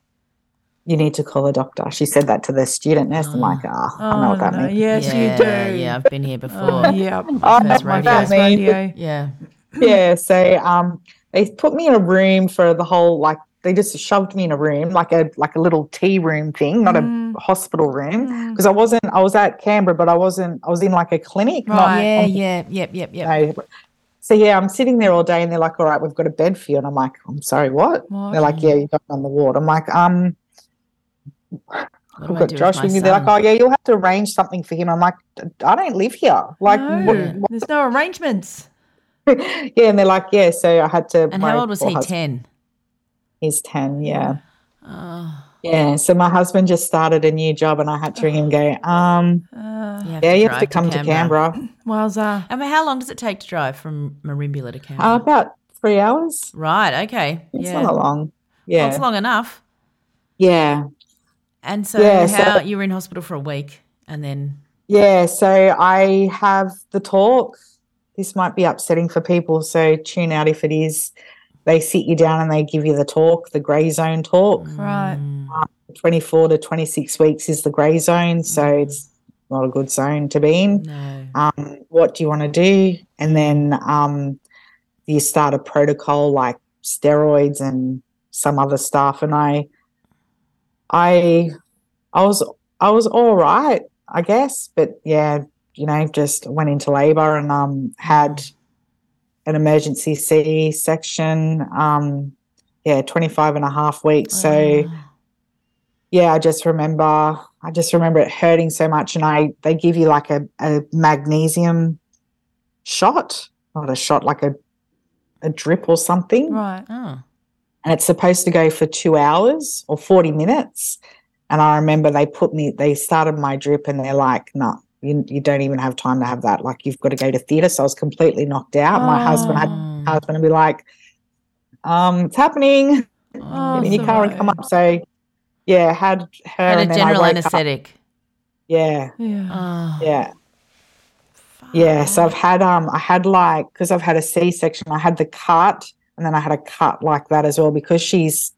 you need to call a doctor. She said that to the student nurse. I'm like, oh, I know Oh, what that no. means. Yes, yeah, you do. Yeah, I've been here before. Oh, yeah. I know First what radio. that First means. radio. Yeah. Yeah, so um, they put me in a room for the whole like they just shoved me in a room, like a like a little tea room thing, not Mm. a hospital room, because I wasn't. I was at Canberra, but I wasn't. I was in like a clinic. Not, Right. Yeah, yeah, yep, yep, yep. no. So yeah, I'm sitting there all day, and they're like, "All right, we've got a bed for you," and I'm like, "I'm sorry, what?" What? They're like, "Yeah, you got on the ward." I'm like, "Um." What I've do I got do with Josh my with me. They're like, son? "Oh yeah, you'll have to arrange something for him." I'm like, "I don't live here." Like, No, what, what- there's no arrangements. yeah, and they're like, "Yeah." So I had to. And my how old was poor he? husband- ten. He's ten. Yeah. Oh, Yeah. So my husband just started a new job, and I had to ring him. And go, um, you have yeah, to you have drive to come to Canberra. Wowza. I mean, how long does it take to drive from Marimbula to Canberra? Uh, about three hours. right. Okay. It's yeah. not long. Well, Yeah. it's long enough. Yeah. And so, Yeah, so- how you were in hospital for a week, and then Yeah, so I have the talk. This might be upsetting for people, so tune out if it is. They sit you down and they give you the talk, the grey zone talk. Right. twenty-four to twenty-six weeks is the grey zone, so it's not a good zone to be in. no. Um, what do you want to do? And then um, you start a protocol like steroids and some other stuff. And I, I, I was, I was all right, I guess. But yeah, you know, just went into labour and um had an emergency C section. Um, yeah, twenty-five and a half weeks. So yeah, I just remember, I just remember it hurting so much. And I, they give you like a, a magnesium shot, not a shot, like a, a drip or something. Right. Oh. And it's supposed to go for two hours or forty minutes. And I remember they put me, they started my drip and they're like, no, you, you don't even have time to have that. Like, you've got to go to theatre. So I was completely knocked out. My husband had my husband and be like, um, it's happening. Oh, Get in your car and come up. So yeah, had her Had a and then I general woke up. anaesthetic. Yeah. Yeah. Oh. Yeah. Yeah. So I've had um I had like, because I've had a C section, I had the cut and then I had a cut like that as well, because she's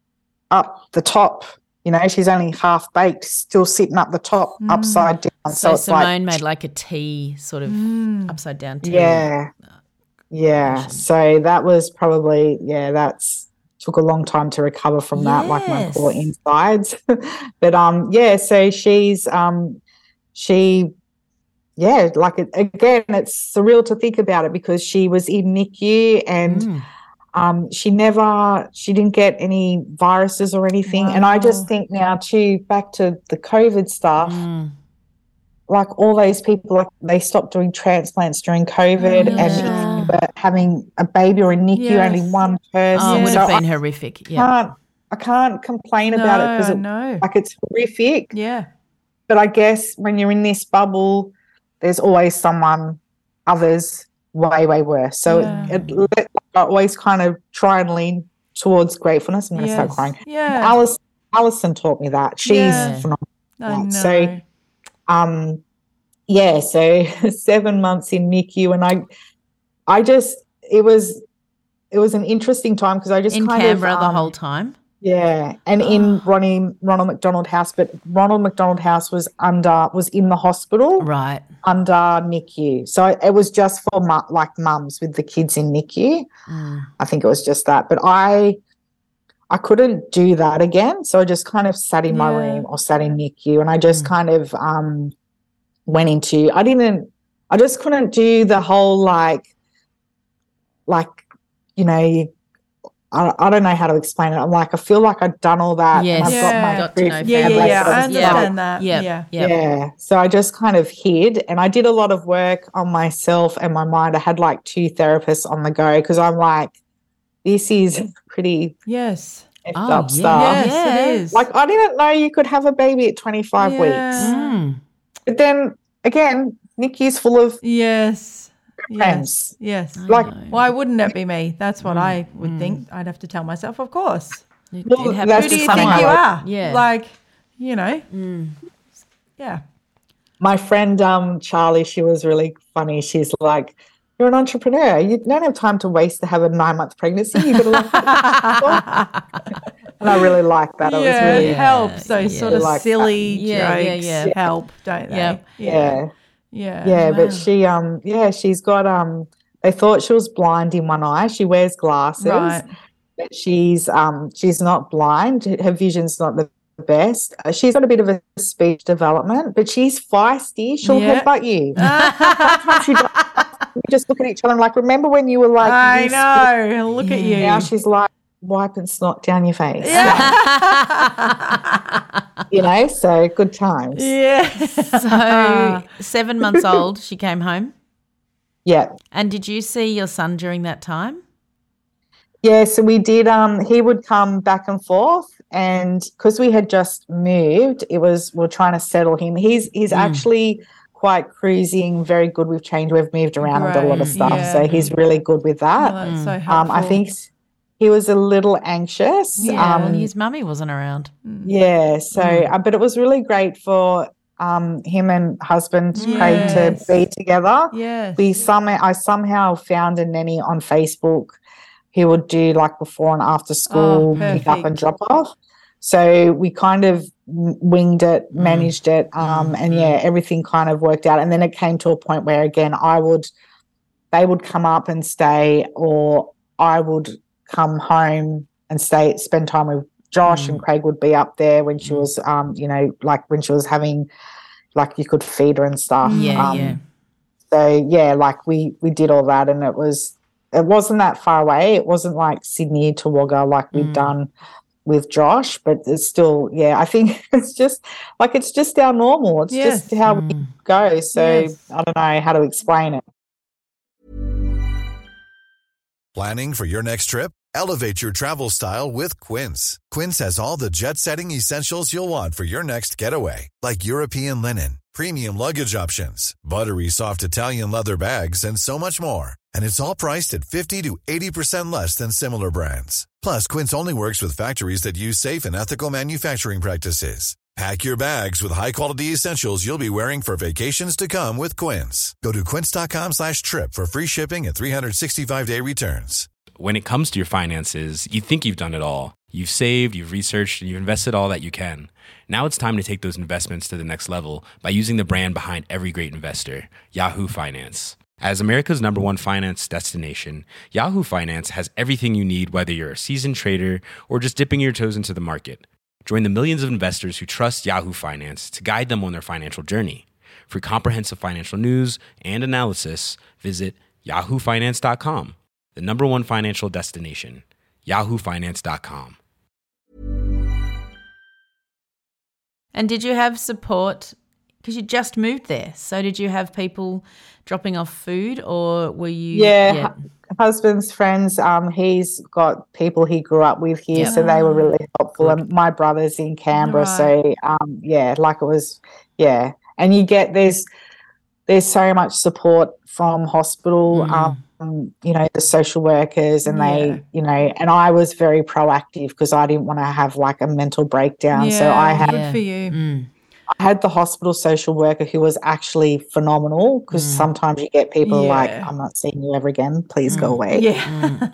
up the top, you know, she's only half baked, still sitting up the top, upside down. So, So, it's Simone like made like a T sort of upside down T. yeah. Yeah. So that was probably, yeah, that's took a long time to recover from that, like my Yes. poor insides. But um yeah, so she's um she yeah, like it, again, it's surreal to think about it, because she was in N I C U and Mm. um, she never, she didn't get any viruses or anything. And I just Wow. think now too, back to the COVID stuff, Mm. like all those people, like they stopped doing transplants during COVID, and if you were having a baby or a N I C U, Yes. only one person. Oh, it would So have I been horrific. Yeah. can't, I can't complain about it, because No, it, no. like it's horrific. Yeah. But I guess when you're in this bubble, there's always someone, others way, way worse. So Yeah. it, it, I always kind of try and lean towards gratefulness. I'm going to start Yes. crying. Yeah. Alice, Alison taught me that. She's Yeah. phenomenal. I know. So, um, yeah, so seven months in N I C U, and I, I just, it was, it was an interesting time, because I just In kind Canberra of, the um, whole time. yeah, and in Ronnie Ronald McDonald House, but Ronald McDonald House was under was in the hospital Right. under N I C U, so it was just for mu- like mums with the kids in N I C U. Mm. I think it was just that, but I I couldn't do that again, so I just kind of sat in my Yeah. room or sat in N I C U, and I just kind of um went into I didn't I just couldn't do the whole like like you know. You, I, I don't know how to explain it. I'm like, I feel like I've done all that. Yes. And I've got my Yeah. Got to know proof Yeah, and yeah, like, yeah. sort I of Yeah. understand that. Yeah. Yeah. Yeah. yeah. So I just kind of hid, and I did a lot of work on myself and my mind. I had like two therapists on the go, because I'm like, this is pretty Yes. effed Oh, up yeah. stuff. Yes, Yeah. it is. Like, I didn't know you could have a baby at twenty-five weeks. Yeah. Mm. But then again, N I C U's full of Yes. friends. Yes. Yes. Like, Why wouldn't it be me? That's what I would think. I'd have to tell myself, of course. It, Well, it happens that's Who to do you just think someone. you like- are? Yeah. Like, you know. Yeah. my friend um Charlie, she was really funny. She's like, you're an entrepreneur. You don't have time to waste to have a nine month pregnancy. You've got to like and I really liked that. It was Yeah, really it helps. Those yeah. sort of Like that. silly Yeah, yeah, jokes yeah. help, don't they? Yep. yeah. Yeah. Yeah, but she um yeah, she's got um they thought she was blind in one eye. She wears glasses. Right. but she's um she's not blind. Her vision's not the best. Uh, She's got a bit of a speech development, but she's feisty. She'll Yeah. headbutt you. Sometimes she does. We just look at each other and like, remember when you were like, I this- know. Look at you. Now she's like, wiping snot down your face. Yeah. You know, so good times. Yeah. So seven months old, she came home. Yeah. And did you see your son during that time? Yeah, so we did um he would come back and forth, and because we had just moved, it was we're trying to settle him. He's he's actually quite cruising, very good with change. We've moved around and done a lot of Great, stuff. yeah. So he's really good with that. Oh, that's so um I helpful. think he was a little anxious. Yeah, um well, his mummy wasn't around. Yeah, so uh, but it was really great for um him and husband Craig to Yes. be together. Yes. We some I somehow found a nanny on Facebook who would do like before and after school pick up and perfect. drop off. So we kind of w- winged it, managed it, um, and yeah, everything kind of worked out. And then it came to a point where again I would they would come up and stay, or I would come home and stay, spend time with Josh, and Craig would be up there when she was, um, you know, like when she was having, like you could feed her and stuff. Yeah, um, yeah. So yeah, like we we did all that, and it was it wasn't that far away. It wasn't like Sydney to Wagga like we'd done with Josh, but it's still, yeah. I think it's just like it's just our normal. It's Yes. just how we go. So Yes. I don't know how to explain it. Planning for your next trip? Elevate your travel style with Quince. Quince has all the jet-setting essentials you'll want for your next getaway, like European linen, premium luggage options, buttery soft Italian leather bags, and so much more. And it's all priced at fifty to eighty percent less than similar brands. Plus, Quince only works with factories that use safe and ethical manufacturing practices. Pack your bags with high-quality essentials you'll be wearing for vacations to come with Quince. Go to quince.com slash trip for free shipping and three sixty-five day returns. When it comes to your finances, you think you've done it all. You've saved, you've researched, and you've invested all that you can. Now it's time to take those investments to the next level by using the brand behind every great investor, Yahoo Finance. As America's number one finance destination, Yahoo Finance has everything you need, whether you're a seasoned trader or just dipping your toes into the market. Join the millions of investors who trust Yahoo Finance to guide them on their financial journey. For comprehensive financial news and analysis, visit yahoo finance dot com, the number one financial destination, yahoo finance dot com. And did you have support? Because you just moved there. So did you have people dropping off food, or were you? Yeah, hu- husband's friends. Um, he's got people he grew up with here, Yeah. so they were really helpful. And my brother's in Canberra, so um, yeah, like it was, yeah. And you get there's there's so much support from hospital. Um, you know, the social workers, and Yeah. they, you know, and I was very proactive because I didn't want to have like a mental breakdown. So I had good for you. Mm. I had the hospital social worker who was actually phenomenal, because sometimes you get people like, Yeah. I'm not seeing you ever again. Please go away. Yeah.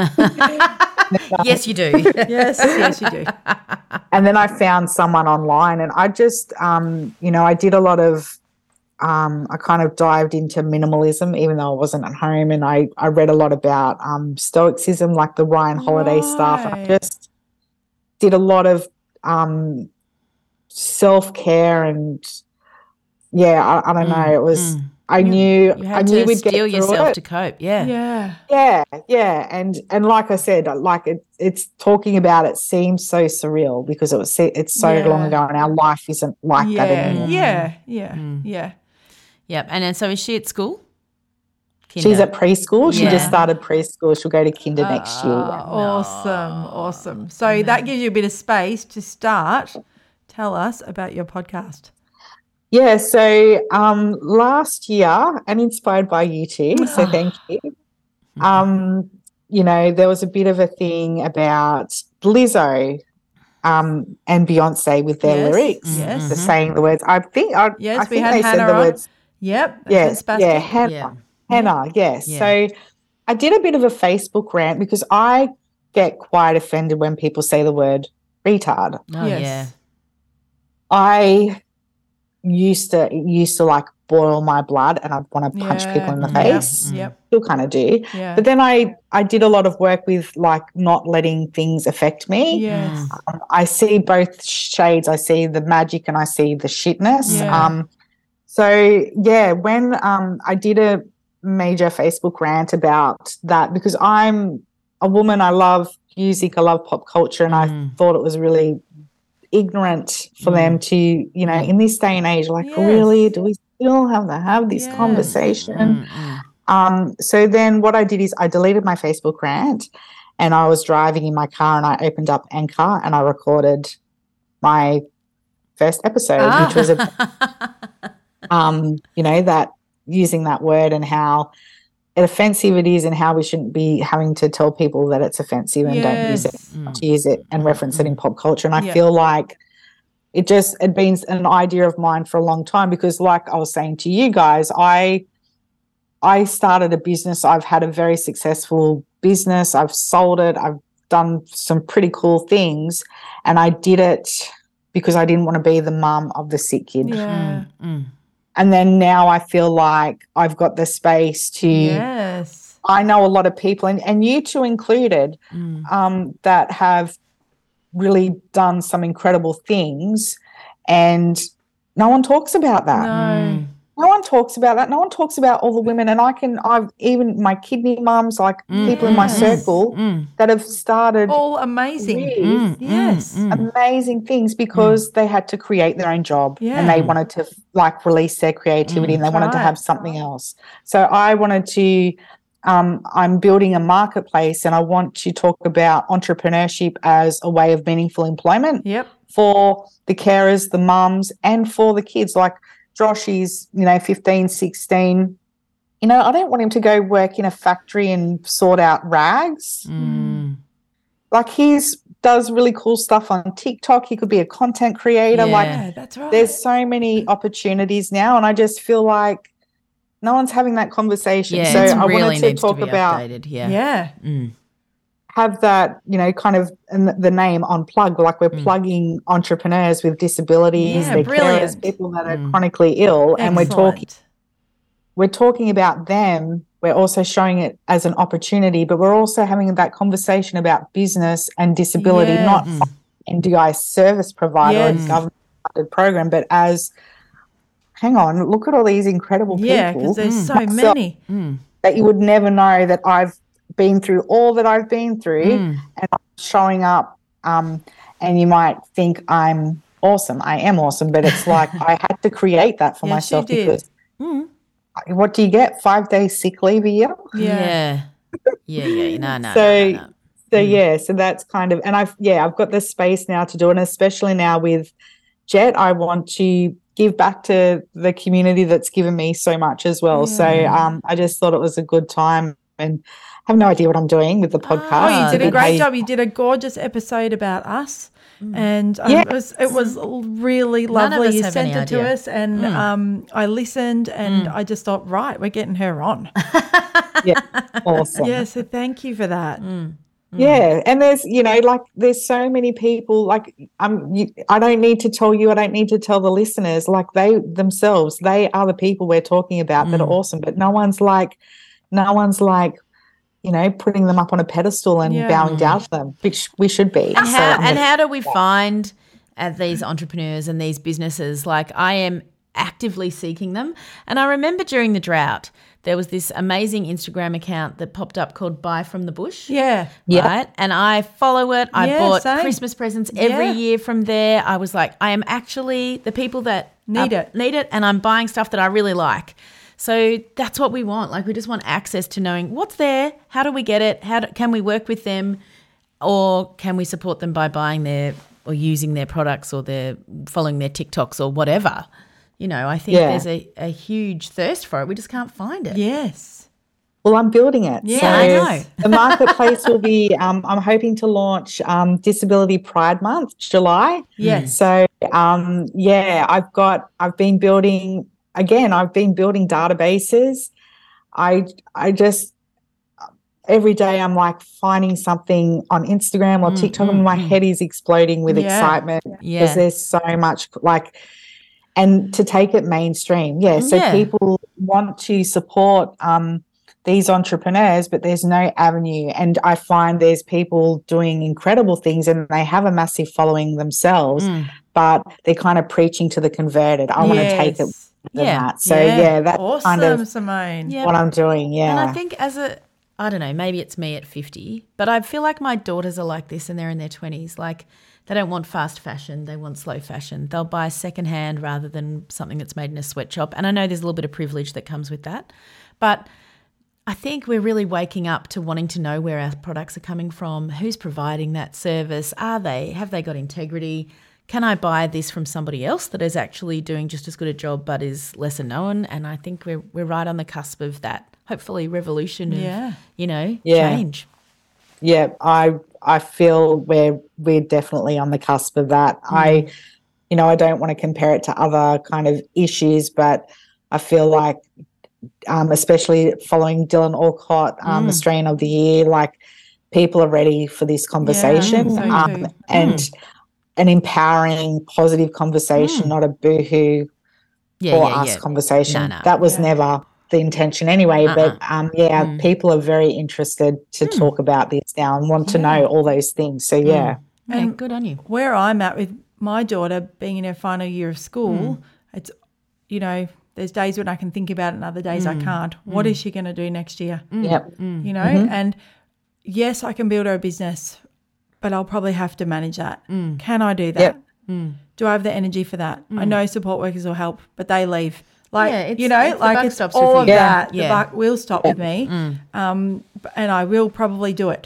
Yes, you do. Yes, yes, you do. And then I found someone online, and I just, um, you know, I did a lot of, um, I kind of dived into minimalism, even though I wasn't at home. And I, I read a lot about um, Stoicism, like the Ryan Holiday stuff. I Right. just did a lot of um, self-care, and yeah, I, I don't know. It was, I knew, You I had knew to we'd get steel through yourself it. to cope. Yeah. Yeah. Yeah, yeah, and and like I said, like it, it's talking about it seems so surreal because it was it's so Yeah. long ago, and our life isn't like that Yeah. anymore. Yeah. Yeah. Yeah. Yep. And then so is she at school? She's Kinder. at preschool. She Yeah. just started preschool. She'll go to kinder next year. Ah, awesome. Awesome. So that gives you a bit of space to start. Tell us about your podcast. Yeah, so um, last year, and inspired by you too, so thank you. Um, you know, there was a bit of a thing about Lizzo um, and Beyonce with their Yes, lyrics, yes. the saying the words. I think I, Yes, I we think had they Hannah said the on. words. Yep. Yes, Spastic. yeah, Hannah, Yeah. Hannah, yes. Yeah. So I did a bit of a Facebook rant because I get quite offended when people say the word retard. Oh, Yes. yeah. I used to it used to like boil my blood and I'd want to punch Yeah. people in the Yep. face. Yep. Still kind of do. Yeah. But then I I did a lot of work with like not letting things affect me. Yes. Um, I see both shades. I see the magic and I see the shitness. Yeah. Um, so yeah, when um, I did a major Facebook rant about that because I'm a woman, I love music, I love pop culture, and I thought it was really ignorant for Mm. them to, you know, in this day and age, like, Yes. really, do we still have to have this Yes. conversation? Mm-mm. Um, so then what I did is I deleted my Facebook rant and I was driving in my car and I opened up Anchor and I recorded my first episode, Ah. which was, a, um, you know, that using that word and how offensive it is and how we shouldn't be having to tell people that it's offensive and don't use it, Yes. not to use it and reference it in pop culture. And I Yeah. feel like it just, it been an idea of mine for a long time because like I was saying to you guys, I, I started a business. I've had a very successful business. I've sold it. I've done some pretty cool things. And I did it because I didn't want to be the mum of the sick kid. Yeah. Mm. And then now I feel like I've got the space to, Yes. I know a lot of people, and, and you two included, Mm. um, that have really done some incredible things. And no one talks about that. No. No one talks about that. No one talks about all the women. And I can, I've even my kidney mums, like people in my circle Mm. that have started All amazing. careers, Yes. amazing things because they had to create their own job Yeah. and they wanted to like release their creativity and they wanted to Right. have something else. So I wanted to, um, I'm building a marketplace and I want to talk about entrepreneurship as a way of meaningful employment Yep. for the carers, the mums, and for the kids. Like Josh is, you know, fifteen, sixteen. You know, I don't want him to go work in a factory and sort out rags. Mm. Like he's does really cool stuff on TikTok. He could be a content creator. Yeah. Like Yeah, that's right. there's so many opportunities now, and I just feel like no one's having that conversation. Yeah, so it I really wanted to needs talk to be about updated. Yeah. yeah. Mm. have that, you know, kind of in the name Unplug, like we're plugging entrepreneurs with disabilities, Yeah, their brilliant. carers, people that are chronically ill, and we're talking Excellent. we're talking about them. We're also showing it as an opportunity, but we're also having that conversation about business and disability, Yes. not from an N D I service provider or Yes. government funded program, but as, hang on, look at all these incredible Yeah, people because there's so myself, many. that you would never know that I've been through all that I've been through Mm. and I'm showing up, um, and you might think I'm awesome. I am awesome, but it's like I had to create that for Yes, you myself did. because what do you get? Five days sick leave a year? Yeah. Yeah. Yeah. No, no, so, no, no, no. so yeah, so that's kind of, and I've, yeah, I've got the space now to do it, and especially now with Jet, I want to give back to the community that's given me so much as well. So um, I just thought it was a good time, and I have no idea what I'm doing with the podcast. Oh, you did a but great hey, job. You did a gorgeous episode about us. And um, Yes. it was it was really None of lovely. us You have sent any it to idea. us, and um, I listened, and I just thought, right, we're getting her on. Yeah, awesome. Yeah, so thank you for that. Yeah, and there's, you know, like there's so many people, like um, you, I don't need to tell you, I don't need to tell the listeners, like they themselves, they are the people we're talking about that are awesome, but no one's like, no one's like, you know, putting them up on a pedestal and Yeah. bowing down to them, which we should be. And So, how, I'm and gonna- how do we find uh, these entrepreneurs and these businesses? Like I am actively seeking them. And I remember during the drought, there was this amazing Instagram account that popped up called Buy from the Bush. Yeah. Yeah. Right. And I follow it. I Yeah, bought same. Christmas presents every Yeah. year from there. I was like, I am actually the people that Need uh, it. Need it. And I'm buying stuff that I really like. So that's what we want. Like we just want access to knowing what's there. How do we get it? How do, can we work with them? Or can we support them by buying their or using their products or their following their TikToks or whatever? You know, I think Yeah. there's a, a huge thirst for it. We just can't find it. Yes. Well, I'm building it. Yeah, so I know. the marketplace will be, um, I'm hoping to launch um, Disability Pride Month, July. Yes. So, um, yeah, I've got, I've been building, again, I've been building databases. I, I just, every day I'm like finding something on Instagram or TikTok and my head is exploding with Yeah. excitement Yeah. because there's so much like, and to take it mainstream. Yeah. So Yeah. people want to support um, these entrepreneurs, but there's no avenue. And I find there's people doing incredible things and they have a massive following themselves, Mm. but they're kind of preaching to the converted. I want to take it Yes. than Yeah. that. So yeah, that's awesome, kind of Simone. Yeah. what I'm doing. Yeah. And I think as a, I don't know, maybe it's me at fifty, but I feel like my daughters are like this and they're in their twenties. Like they don't want fast fashion, they want slow fashion. They'll buy secondhand rather than something that's made in a sweatshop. And I know there's a little bit of privilege that comes with that. But I think we're really waking up to wanting to know where our products are coming from, who's providing that service, are they, have they got integrity? Can I buy this from somebody else that is actually doing just as good a job but is lesser known? And I think we're we're right on the cusp of that, hopefully, revolution of, Yeah. you know, Yeah. change. Yeah, I I feel we're we're definitely on the cusp of that. Mm. I, you know, I don't want to compare it to other kind of issues, but I feel like, um, especially following Dylan Alcott, um, Mm. Australian of the Year, like people are ready for this conversation, so um, too. and Mm. an empowering, positive conversation, not a boohoo Yeah, or yeah, us yeah. conversation. No, no. That was Yeah. never the intention anyway. Uh-uh. But um, yeah, Mm. people are very interested to talk about this now and want to know all those things. So yeah, Yeah, And good on you. Where I'm at with my daughter being in her final year of school, it's, you know, there's days when I can think about it and other days I can't. What is she going to do next year? yep, You know, and yes, I can build her a business, but I'll probably have to manage that. Can I do that? Yep. Do I have the energy for that? I know support workers will help, but they leave. Like, Yeah, it's- you know, it's the like buck it's stops with all of you. Yeah. that. Yeah. The buck will stop with me, um, b- and I will probably do it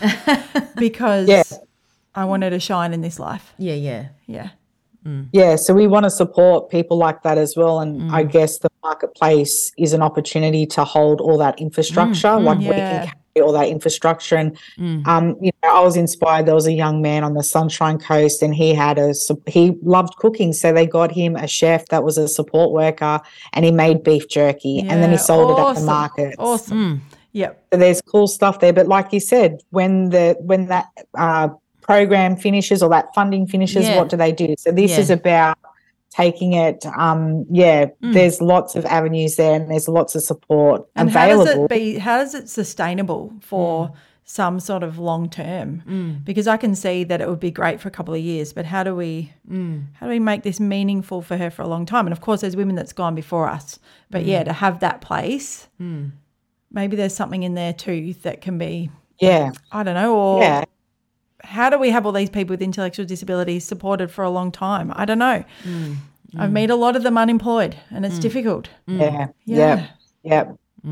because Yeah. I want her to shine in this life. Yeah, yeah. Yeah. yeah. So we want to support people like that as well. And I guess the marketplace is an opportunity to hold all that infrastructure. like we yeah. can carry all that infrastructure. And um, you know, I was inspired. There was a young man on the Sunshine Coast, and he had a su- he loved cooking, so they got him a chef that was a support worker, and he made beef jerky, and then he Yeah. sold it at the Awesome. market. Awesome. Yep. So there's cool stuff there. But like you said, when the when that uh, program finishes or that funding finishes, Yeah. what do they do? So this Yeah. is about taking it. Um, yeah, there's lots of avenues there, and there's lots of support And available. how does it be? How is it sustainable for some sort of long term? Because I can see that it would be great for a couple of years, but how do we how do we make this meaningful for her for a long time? And of course, there's women that's gone before us, but yeah, to have that place, maybe there's something in there too that can be, yeah, I don't know, or yeah. how do we have all these people with intellectual disabilities supported for a long time? I don't know. I meet a lot of them unemployed, and it's difficult. Yeah, Yeah. yeah,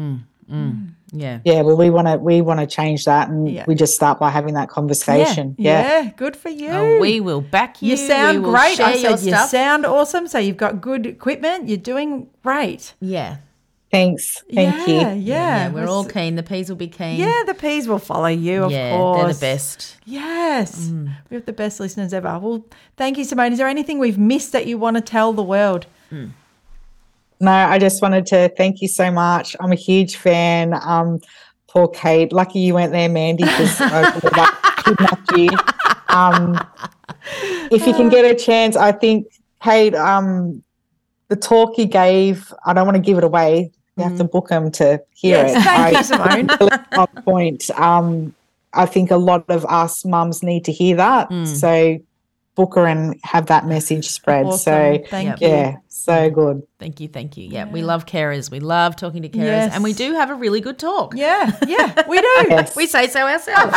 Yeah. yeah. Well, we want to we want to change that, and Yeah. we just start by having that conversation. Yeah, Yeah, good for you. Oh, we will back you. You sound We will great. share I your said you stuff. sound awesome. So you've got good equipment. You're doing great. Yeah. thanks, thank yeah, you. Yeah, Yeah, we're It's- all keen. The peas will be keen. Yeah, the peas will follow you, of yeah, course. they're the best. Yes. We have the best listeners ever. Well, thank you, Simone. Is there anything we've missed that you want to tell the world? No, I just wanted to thank you so much. I'm a huge fan. Um, poor Kate. Lucky you weren't there, Mandy, because I would have kidnapped you. Um, if you can get a chance, I think, Kate, um, the talk you gave, I don't want to give it away. You have to book them to hear Yes, it. thank I- you, Simone. on point. Um, I think a lot of us mums need to hear that. So book her and have that message spread. Awesome. So Thank Yep. you. yeah, so good. Thank you, thank you. Yeah, we love carers. We love talking to carers, Yes. and we do have a really good talk. Yeah, yeah, we do. Yes. We say so ourselves.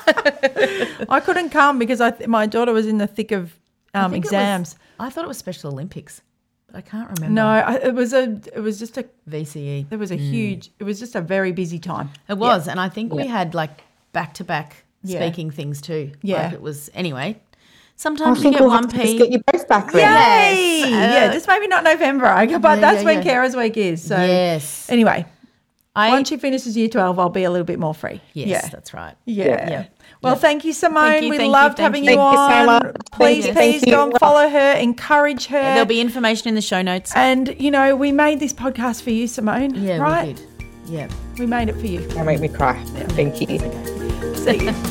I couldn't come because I th- my daughter was in the thick of I um, think it was- exams. I thought it was Special Olympics, but I can't remember. No, I, it was a. It was just a. V C E. There was a huge. It was just a very busy time. It was, and I think we had like back to back Yeah. speaking things too. Yeah. Like it was anyway. I Sometimes you think get we'll one have to just P. get you both back there. Yay! Yes. yeah, Uh, just maybe not November, but Yeah, that's yeah, when yeah. Carers Week is. So Yes. anyway, I, once she finishes year twelve, I'll be a little bit more free. yes, Yeah. that's right. Yeah. Yeah. Well, Yeah. thank you, Simone. Thank you, we thank you, loved thank having you. you, Thank you so on. much. Please, Thank you, please thank go you. and follow her, encourage her. There'll be information in the show notes. and, you know, we made this podcast for you, Simone. Yeah, right? we did. Yeah. We made it for you. Don't make me cry. Thank you. See you.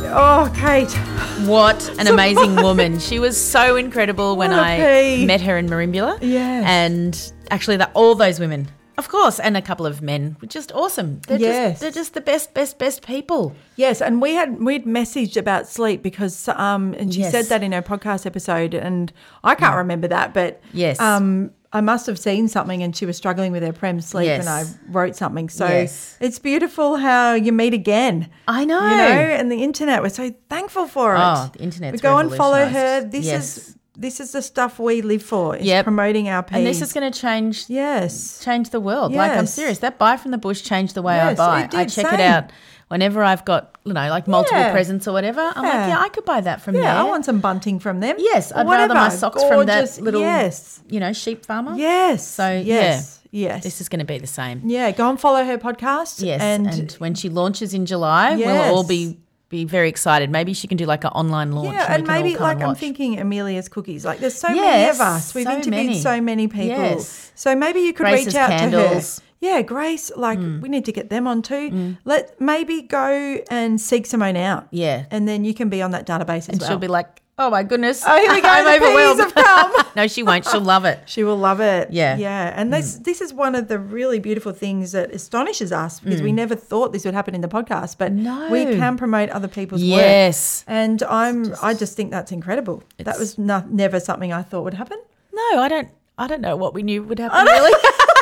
Oh, Kate. What an amazing woman. She was so incredible when What a I pea. met her in Marimbula. Yes. And actually that all those women, of course, and a couple of men were just awesome. They're Yes. just they're just the best, best, best people. Yes, and we had we'd messaged about sleep because um and she Yes. said that in her podcast episode, and I can't remember that, but Yes. um I must have seen something, and she was struggling with her prem sleep, Yes. and I wrote something. So Yes. it's beautiful how you meet again. I know. You know, and the internet. We're so thankful for it. Oh, the internet's We go and follow her. revolutionised. This Yes. is this is the stuff we live for. Is Yep. promoting our peas. And this is going to change yes. change the world. Like, I'm Yes. serious. That buy from the bush changed the way I Yes, buy. it did. I check it Same. out whenever I've got, you know, like multiple Yeah. presents or whatever. I'm like, Yeah. yeah, I could buy that from Yeah, there. I want some bunting from them. Yes, Or I'd rather my whatever. socks from Gorgeous. that little, Yes. you know, sheep farmer. Yes. So, yes. yeah, Yes. this is going to be the same. Yeah, go and follow her podcast. Yes, and, And, when she launches in July, Yes. we'll all be be very excited. Maybe she can do like an online launch. yeah, we and can all maybe come like and I'm watch. thinking Amelia's Cookies. Like there's so many Yes, of us. We've so interviewed many. so many people. Yes. So maybe you could Grace's reach out Candles. to her. Yeah, Grace, like we need to get them on too. Let maybe go and seek Simone out. Yeah. And then you can be on that database as And well. she'll be like, oh my goodness. Oh, here we go. I'm the peas overwhelmed. have come. No, she won't. She'll love it. She will love it. Yeah. Yeah. And this this is one of the really beautiful things that astonishes us because we never thought this would happen in the podcast, but No. we can promote other people's Yes. work. And I'm I just think that's incredible. That was not, never something I thought would happen. No, I don't. I don't know what we knew would happen. Really.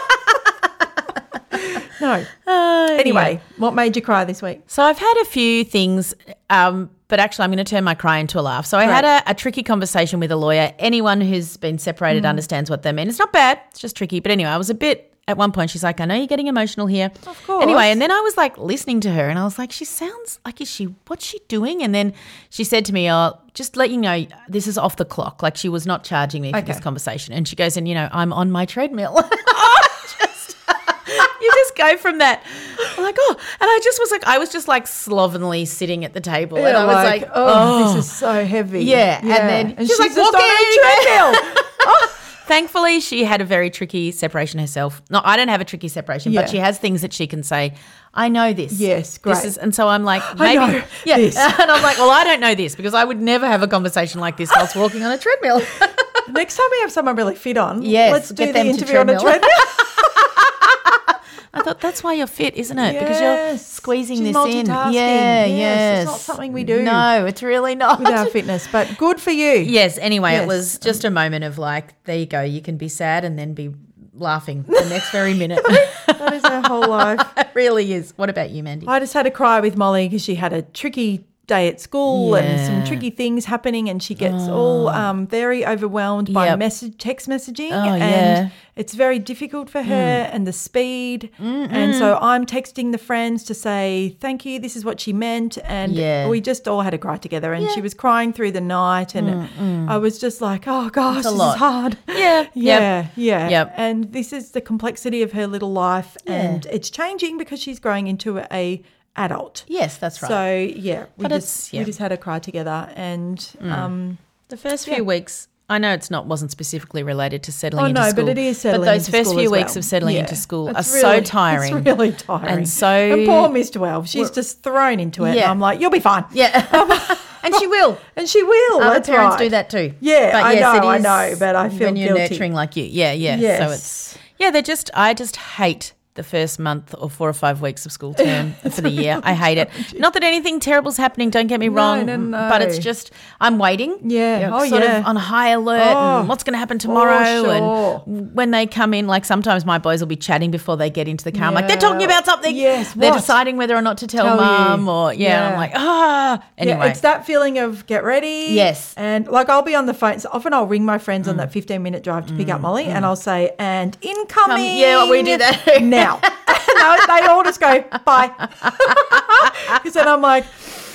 No. Uh, Anyway, what made you cry this week? So I've had a few things, um, but actually I'm going to turn my cry into a laugh. So I had a, a tricky conversation with a lawyer. Anyone who's been separated Mm. understands what they mean. It's not bad. It's just tricky. But anyway, I was a bit, at one point she's like, I know you're getting emotional here. Of course. Anyway, and then I was like listening to her and I was like, she sounds like, is she, what's she doing? And then she said to me, oh, just let you know, this is off the clock. Like she was not charging me for this Okay. conversation. And she goes, and you know, I'm on my treadmill. You just go from that. I'm like, oh, and I just was like, I was just like slovenly sitting at the table, and I was like, oh, this is so heavy. Yeah, and then and she's she's like, just on walking. a treadmill. Thankfully, she had a very tricky separation herself. No, I don't have a tricky separation, Yeah. but she has things that she can say. I know this. Yes, This great. is, and so I'm like, I maybe, know yeah. this. And I'm like, well, I don't know this because I would never have a conversation like this whilst walking on a treadmill. Next time we have someone really fit on, Yes, let's do get the them to interview on a treadmill. treadmill. I thought that's why you're fit, isn't it? Because you're Yes. squeezing She's this in. multitasking. Yeah, Yes, yes. it's not something we do. No, it's really not. With our fitness, but good for you. Yes, anyway, Yes. it was just a moment of like, there you go, you can be sad and then be laughing the next very minute. That is our whole life. It really is. What about you, Mandy? I just had a cry with Molly because she had a tricky day at school and some Yeah. tricky things happening, and she gets all um, very overwhelmed by Yep. message text messaging, Oh, and yeah. it's very difficult for her and the speed. And so I'm texting the friends to say thank you, this is what she meant, and Yeah. we just all had a cry together. And she was crying through the night, and I was just like, oh gosh, a this lot. is hard. Yeah. Yeah, yeah. Yep. And this is the complexity of her little life, and it's changing because she's growing into a adult. Yes, that's right. So yeah, we But just it's- yeah. we just had a cry together, and um, the first few Yeah. weeks, I know it's not wasn't specifically related to settling Oh, into no, school. but it is settling But those into first school few as weeks well. of settling Yeah. into school It's are really- so tiring. It's really tiring, And so and poor Miss twelve, she's just thrown into it. And Yeah. I'm like, you'll be fine. Yeah. And she will. And she will. Other That's parents right. do that too. Yeah, but I yes, know, it I is know, but I feel when you're guilty. nurturing like you. Yeah, yeah. Yes. So it's yeah, they're just I just hate the first month or four or five weeks of school term for the year. I hate it. Not that anything terrible's happening, don't get me No, wrong, no, no. but it's just I'm waiting. Yeah. You know, Oh, sort yeah. of on high alert Oh. and what's going to happen tomorrow. sure. And when they come in, like sometimes my boys will be chatting before they get into the car. I'm like, they're Yeah. talking about something. Yes, They're what? deciding whether or not to tell, Tell you. mum or yeah. And I'm Yeah. like, ah. Anyway. Yeah, it's that feeling of get ready. Yes. And like I'll be on the phone. So often I'll ring my friends on that fifteen minute drive to pick up Molly, and I'll say, and incoming. Um, yeah, we do that. now. And they, they all just go, bye. Because then I'm like,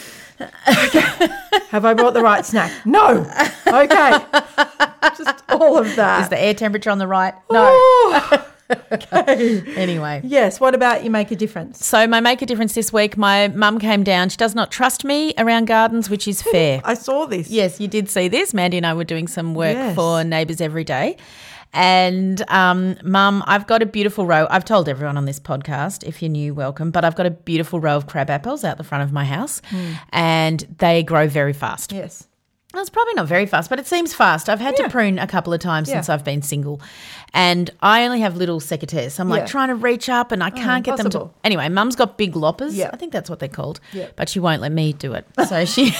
okay, have I brought the right snack? No. Okay. Just all of that. Is the air temperature on the right? No. Oh, okay. Anyway. Yes. What about you make a difference? So my make a difference this week, my mum came down. She does not trust me around gardens, which is fair. I saw this. Yes, you did see this. Mandy and I were doing some work Yes. for Neighbours Every Day. And um, Mum, I've got a beautiful row. I've told everyone on this podcast, if you're new, welcome, but I've got a beautiful row of crab apples out the front of my house and they grow very fast. Yes. Well, it's probably not very fast, but it seems fast. I've had Yeah. to prune a couple of times Yeah. since I've been single, and I only have little secateurs. So I'm like Yeah. trying to reach up and I can't get them to. impossible. Anyway, Mum's got big loppers. Yeah. I think that's what they're called. Yeah. But she won't let me do it. So she.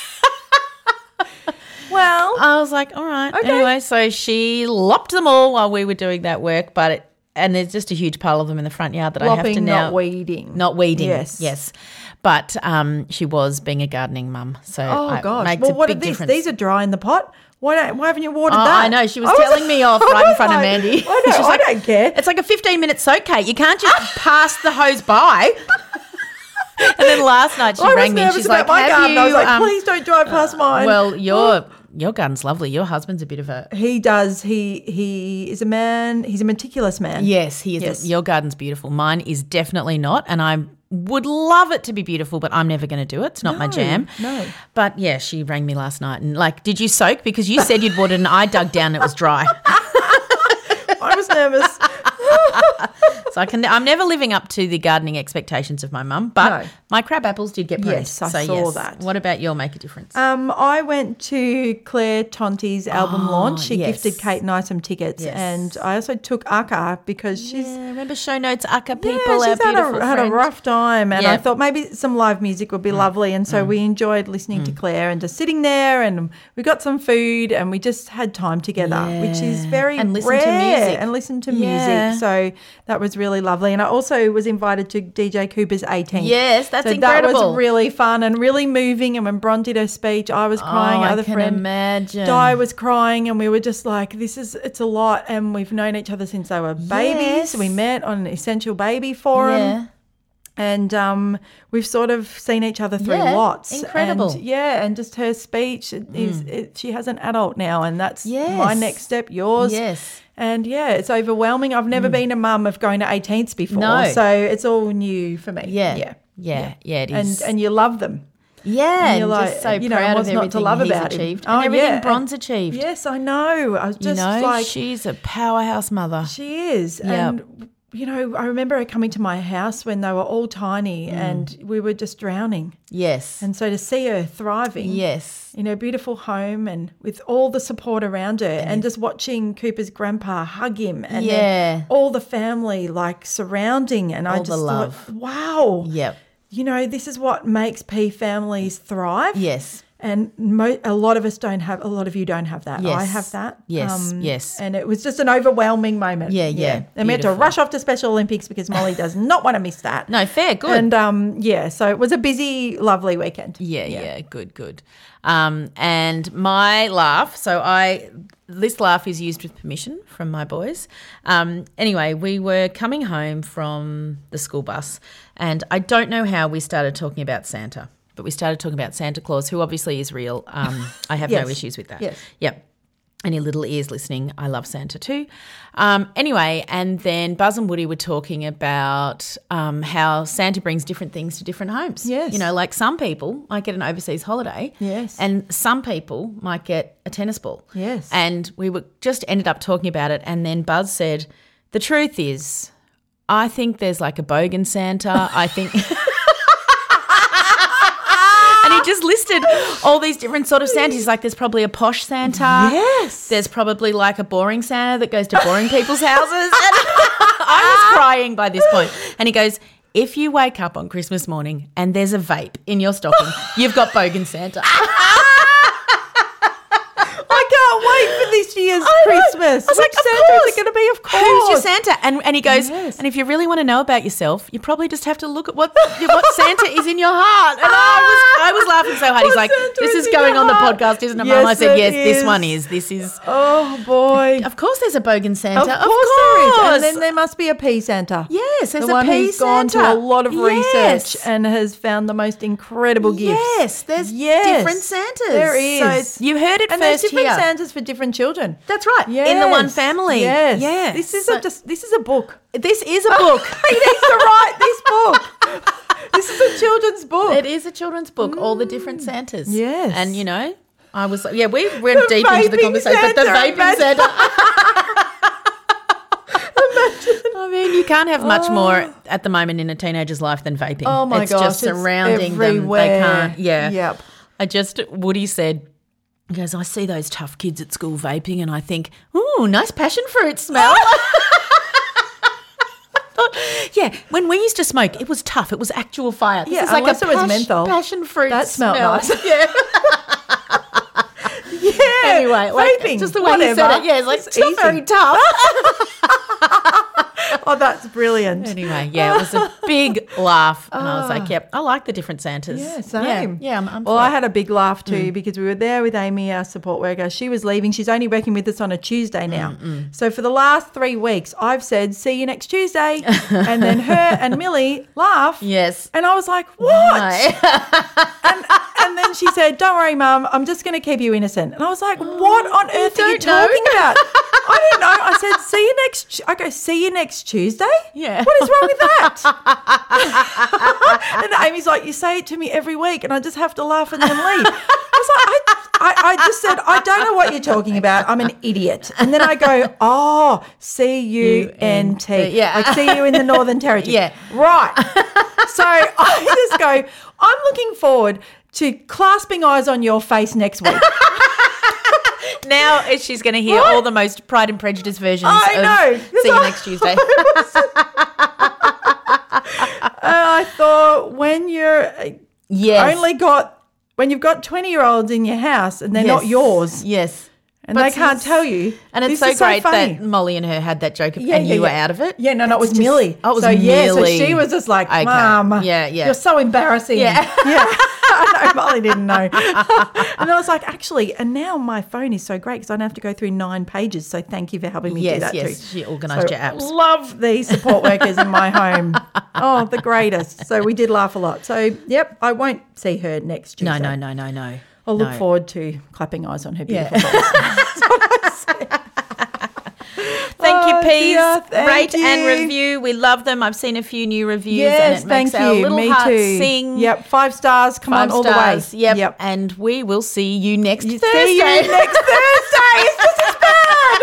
Well, I was like, all right. Okay. Anyway, so she lopped them all while we were doing that work, but it, and there's just a huge pile of them in the front yard that I have to lopping, now not weeding. not weeding. Yes. yes. But um, she was being a gardening mum, so Oh, I, gosh. makes Well, a what big are these? difference. These are dry in the pot. Why don't? Why haven't you watered Oh, that? I know. She was I telling me off I right in was front of like, Mandy. I know. She's I like, don't care. It's like a fifteen-minute soak, Kate. You can't just pass the hose by. And then last night she I was rang me and nervous she's about like, my have garden. you, I was like, um, please don't drive past mine. well, your your garden's lovely. Your husband's a bit of a he does. He he is a man. He's a meticulous man. yes. He is. Yes. Your garden's beautiful. Mine is definitely not, and I would love it to be beautiful, but I'm never going to do it. It's not my No, jam. no. But yeah, she rang me last night and like, did you soak? Because you said you'd watered, and I dug down and it was dry. I was nervous. So I can. I'm never living up to the gardening expectations of my mum, but No. my crab apples did get pruned. Yes, I so saw yes. that. What about your make a difference? Um, I went to Claire Tonti's album Oh, launch. She yes. gifted Kate and I some tickets, Yes. and I also took Akka because she's yeah, remember show notes, Akka people, yeah, our she's had beautiful a, had a friend. rough time, and Yeah. I thought maybe some live music would be lovely, and so we enjoyed listening to Claire and just sitting there, and we got some food, and we just had time together, which is Yeah. very And listen to rare, music. and listen to Yeah. music. So that was really lovely, and I also was invited to D J Cooper's eighteenth. Yes, that's so that incredible. was really fun and really moving. And when Bron did her speech, I was crying. Oh, I Other can friend imagine. Di was crying, and we were just like, "This is it's a lot." And we've known each other since they were babies. Yes. We met on an Essential Baby Forum. Yeah. And um, we've sort of seen each other through Yeah, lots. incredible. And, yeah, and just her speech is it, she has an adult now, and that's Yes. my next step, yours. Yes. And yeah, it's overwhelming. I've never been a mum of going to eighteenths before, No. so it's all new for me. Yeah. yeah, Yeah. Yeah, it And is. and you love them. yeah, and and you're like, just so you know, proud what's of not everything to love he's about him? achieved. Oh, and everything yeah. Bron's achieved. Yes, I know. I was you just know, like, she's a powerhouse mother. she is. Yep. And, you know, I remember her coming to my house when they were all tiny Mm. and we were just drowning. Yes. And so to see her thriving yes. in her beautiful home and with all the support around her and just watching Cooper's grandpa hug him and then Yeah. all the family like surrounding. And I All the just love. thought, wow. Yep. You know, this is what makes P families thrive. Yes. And mo- a lot of us don't have, a lot of you don't have that. I Yes. have that. Um, Yes, yes. And it was just an overwhelming moment. Yeah, yeah, And we had to beautiful. rush off to Special Olympics because Molly does not want to miss that. No, fair, good. And um, yeah, so it was a busy, lovely weekend. Yeah, yeah, good, good. Um, and my laugh, so I, this laugh is used with permission from my boys. Um, anyway, we were coming home from the school bus, and I don't know how we started talking about Santa, but we started talking about Santa Claus, who obviously is real. Um, I have Yes. no issues with that. Yes. Yep. Any little ears listening, I love Santa too. Um, anyway, and then Buzz and Woody were talking about um, how Santa brings different things to different homes. Yes. You know, like some people might get an overseas holiday. Yes. And some people might get a tennis ball. Yes. And we were just ended up talking about it, and then Buzz said, the truth is, I think there's like a bogan Santa. I think... And he just listed all these different sort of Santas. He's like, there's probably a posh Santa. Yes. There's probably like a boring Santa that goes to boring people's houses. And I was crying by this point. And he goes, if you wake up on Christmas morning and there's a vape in your stocking, you've got bogan Santa. I can't wait for this year's I know. Christmas. I was Which like, of Santa course. is it going to be? Of course. Who's your Santa? And and he goes, Yes. and if you really want to know about yourself, you probably just have to look at what what Santa is in your heart. And I was I was laughing so hard. He's What like, Santa this is is in going your on the heart? podcast, isn't it, Yes, Mum? I said, it yes, this is. one is. This is. Oh, boy. Of course, there's a bogan Santa. Of course, Of course. there is. And then there must be a pea Santa. Yes, there's the a one pea who's gone to Santa. a lot of Yes. research and has found the most incredible gifts. Yes, there's Yes. different Santas. There is. So you heard it And there's first different here. Santas for different children. That's right. In the one Yes. family. Yes. Yes. This is So- a just this is a book. This is a book. He needs to write this book. This is a children's book. It is a children's book, all the different Santas. Yes. And, you know, I was like, yeah, we went The deep into the vaping conversation, but the Santa, vaping imagine. Santa. You can't have much more at the moment in a teenager's life than vaping. Oh, my it's gosh. just It's surrounding everywhere. them. They can't. Yeah. Yep. I just, Woody said, he goes, I see those tough kids at school vaping and I think, ooh, nice passion fruit smell. Yeah, when we used to smoke, it was tough. It was actual fire. This Yeah, is like unless a it was pas- menthol. passion fruit That smelled smell. nice. Yeah. Yeah. Anyway, like, vaping. just the way whatever. you said it. Yeah, it's like, it's, It's not easy. very tough. Oh, that's brilliant. Anyway, yeah, it was a big laugh. And I was like, yep, I like the different Santas. Yeah, same. Yeah, yeah I'm, I'm well, for I it. had a big laugh too Mm. because we were there with Amy, our support worker. She was leaving. She's only working with us on a Tuesday now. Mm, So for the last three weeks, I've said, see you next Tuesday. And then her and Millie laugh. Yes. And I was like, what? Why? and, and then she said, don't worry, Mum, I'm just going to keep you innocent. And I was like, what on earth are you don't know. talking about? I don't know. I said, see you next, I go, see you next Tuesday? Yeah. What is wrong with that? And Amy's like, you say it to me every week and I just have to laugh and then leave. I was like, I, I, I just said, I don't know what you're talking about. I'm an idiot. And then I go, oh, C U N T. Yeah. Like see you in the Northern Territory. Yeah. Right. So I just go, I'm looking forward to clasping eyes on your face next week. Now she's going to hear What? all the most Pride and Prejudice versions I of know. See You Next Tuesday. And I thought when you're Yes. only got, when you've got twenty-year-olds in your house and they're not Yes. yours Yes. and But they can't it's- tell you. And it's this so is great funny. that Molly and her had that joke Yeah, and yeah, you were yeah. out of it. Yeah, no, no, it was That's just- Millie. Oh, it was so, yeah, so Millie. she was just like, Okay. Mum, Yeah, yeah. you're so embarrassing. Yeah. yeah. No, Molly didn't know. And I was like, actually, and now my phone is so great because I don't have to go through nine pages. So thank you for helping me do Yes, that yes. too. She organised So your apps. Love these support workers in my home. Oh, the greatest. So we did laugh a lot. So, yep, I won't see her next Tuesday. No, no, no, no, no. I'll look No. forward to clapping eyes on her Yeah. beautiful face. Thank you, Oh, Peas. dear, thank Rate and you. review. We love them. I've seen a few new reviews Yes, and it thank makes our you. little Me hearts too. sing. Yep, five stars. Come Five on, all stars. the way. Yep. Yep. And we will see you next You Thursday. see you next Thursday. It's just as bad.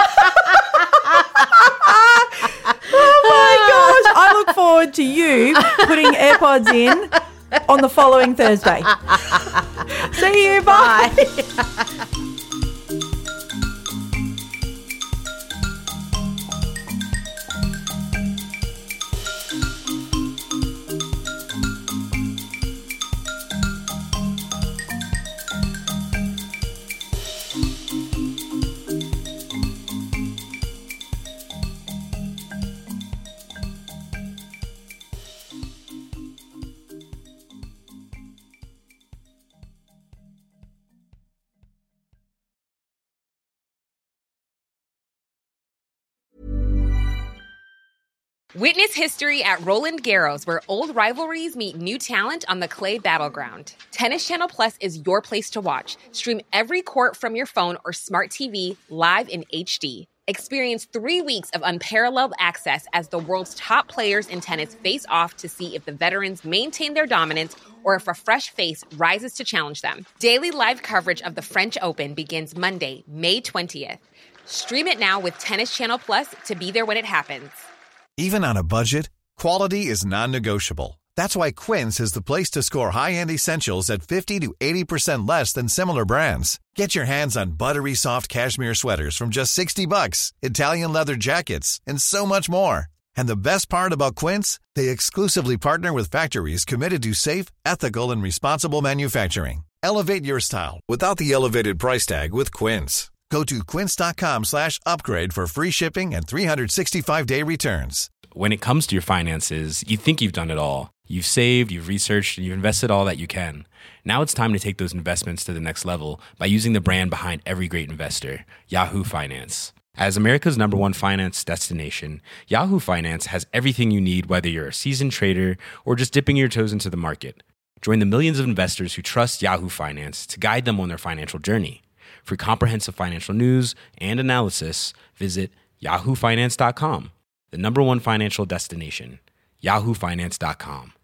Oh my gosh! I look forward to you putting AirPods in on the following Thursday. See you. Bye. Witness history at Roland Garros, where old rivalries meet new talent on the clay battleground. Tennis Channel Plus is your place to watch. Stream every court from your phone or smart T V live in H D. Experience three weeks of unparalleled access as the world's top players in tennis face off to see if the veterans maintain their dominance or if a fresh face rises to challenge them. Daily live coverage of the French Open begins Monday, May twentieth. Stream it now with Tennis Channel Plus to be there when it happens. Even on a budget, quality is non-negotiable. That's why Quince is the place to score high-end essentials at fifty to eighty percent less than similar brands. Get your hands on buttery soft cashmere sweaters from just sixty bucks, Italian leather jackets, and so much more. And the best part about Quince, they exclusively partner with factories committed to safe, ethical, and responsible manufacturing. Elevate your style without the elevated price tag with Quince. Go to quince.com slash upgrade for free shipping and three sixty-five day returns. When it comes to your finances, you think you've done it all. You've saved, you've researched, and you've invested all that you can. Now it's time to take those investments to the next level by using the brand behind every great investor, Yahoo Finance. As America's number one finance destination, Yahoo Finance has everything you need, whether you're a seasoned trader or just dipping your toes into the market. Join the millions of investors who trust Yahoo Finance to guide them on their financial journey. For comprehensive financial news and analysis, visit yahoo finance dot com, the number one financial destination, yahoo finance dot com.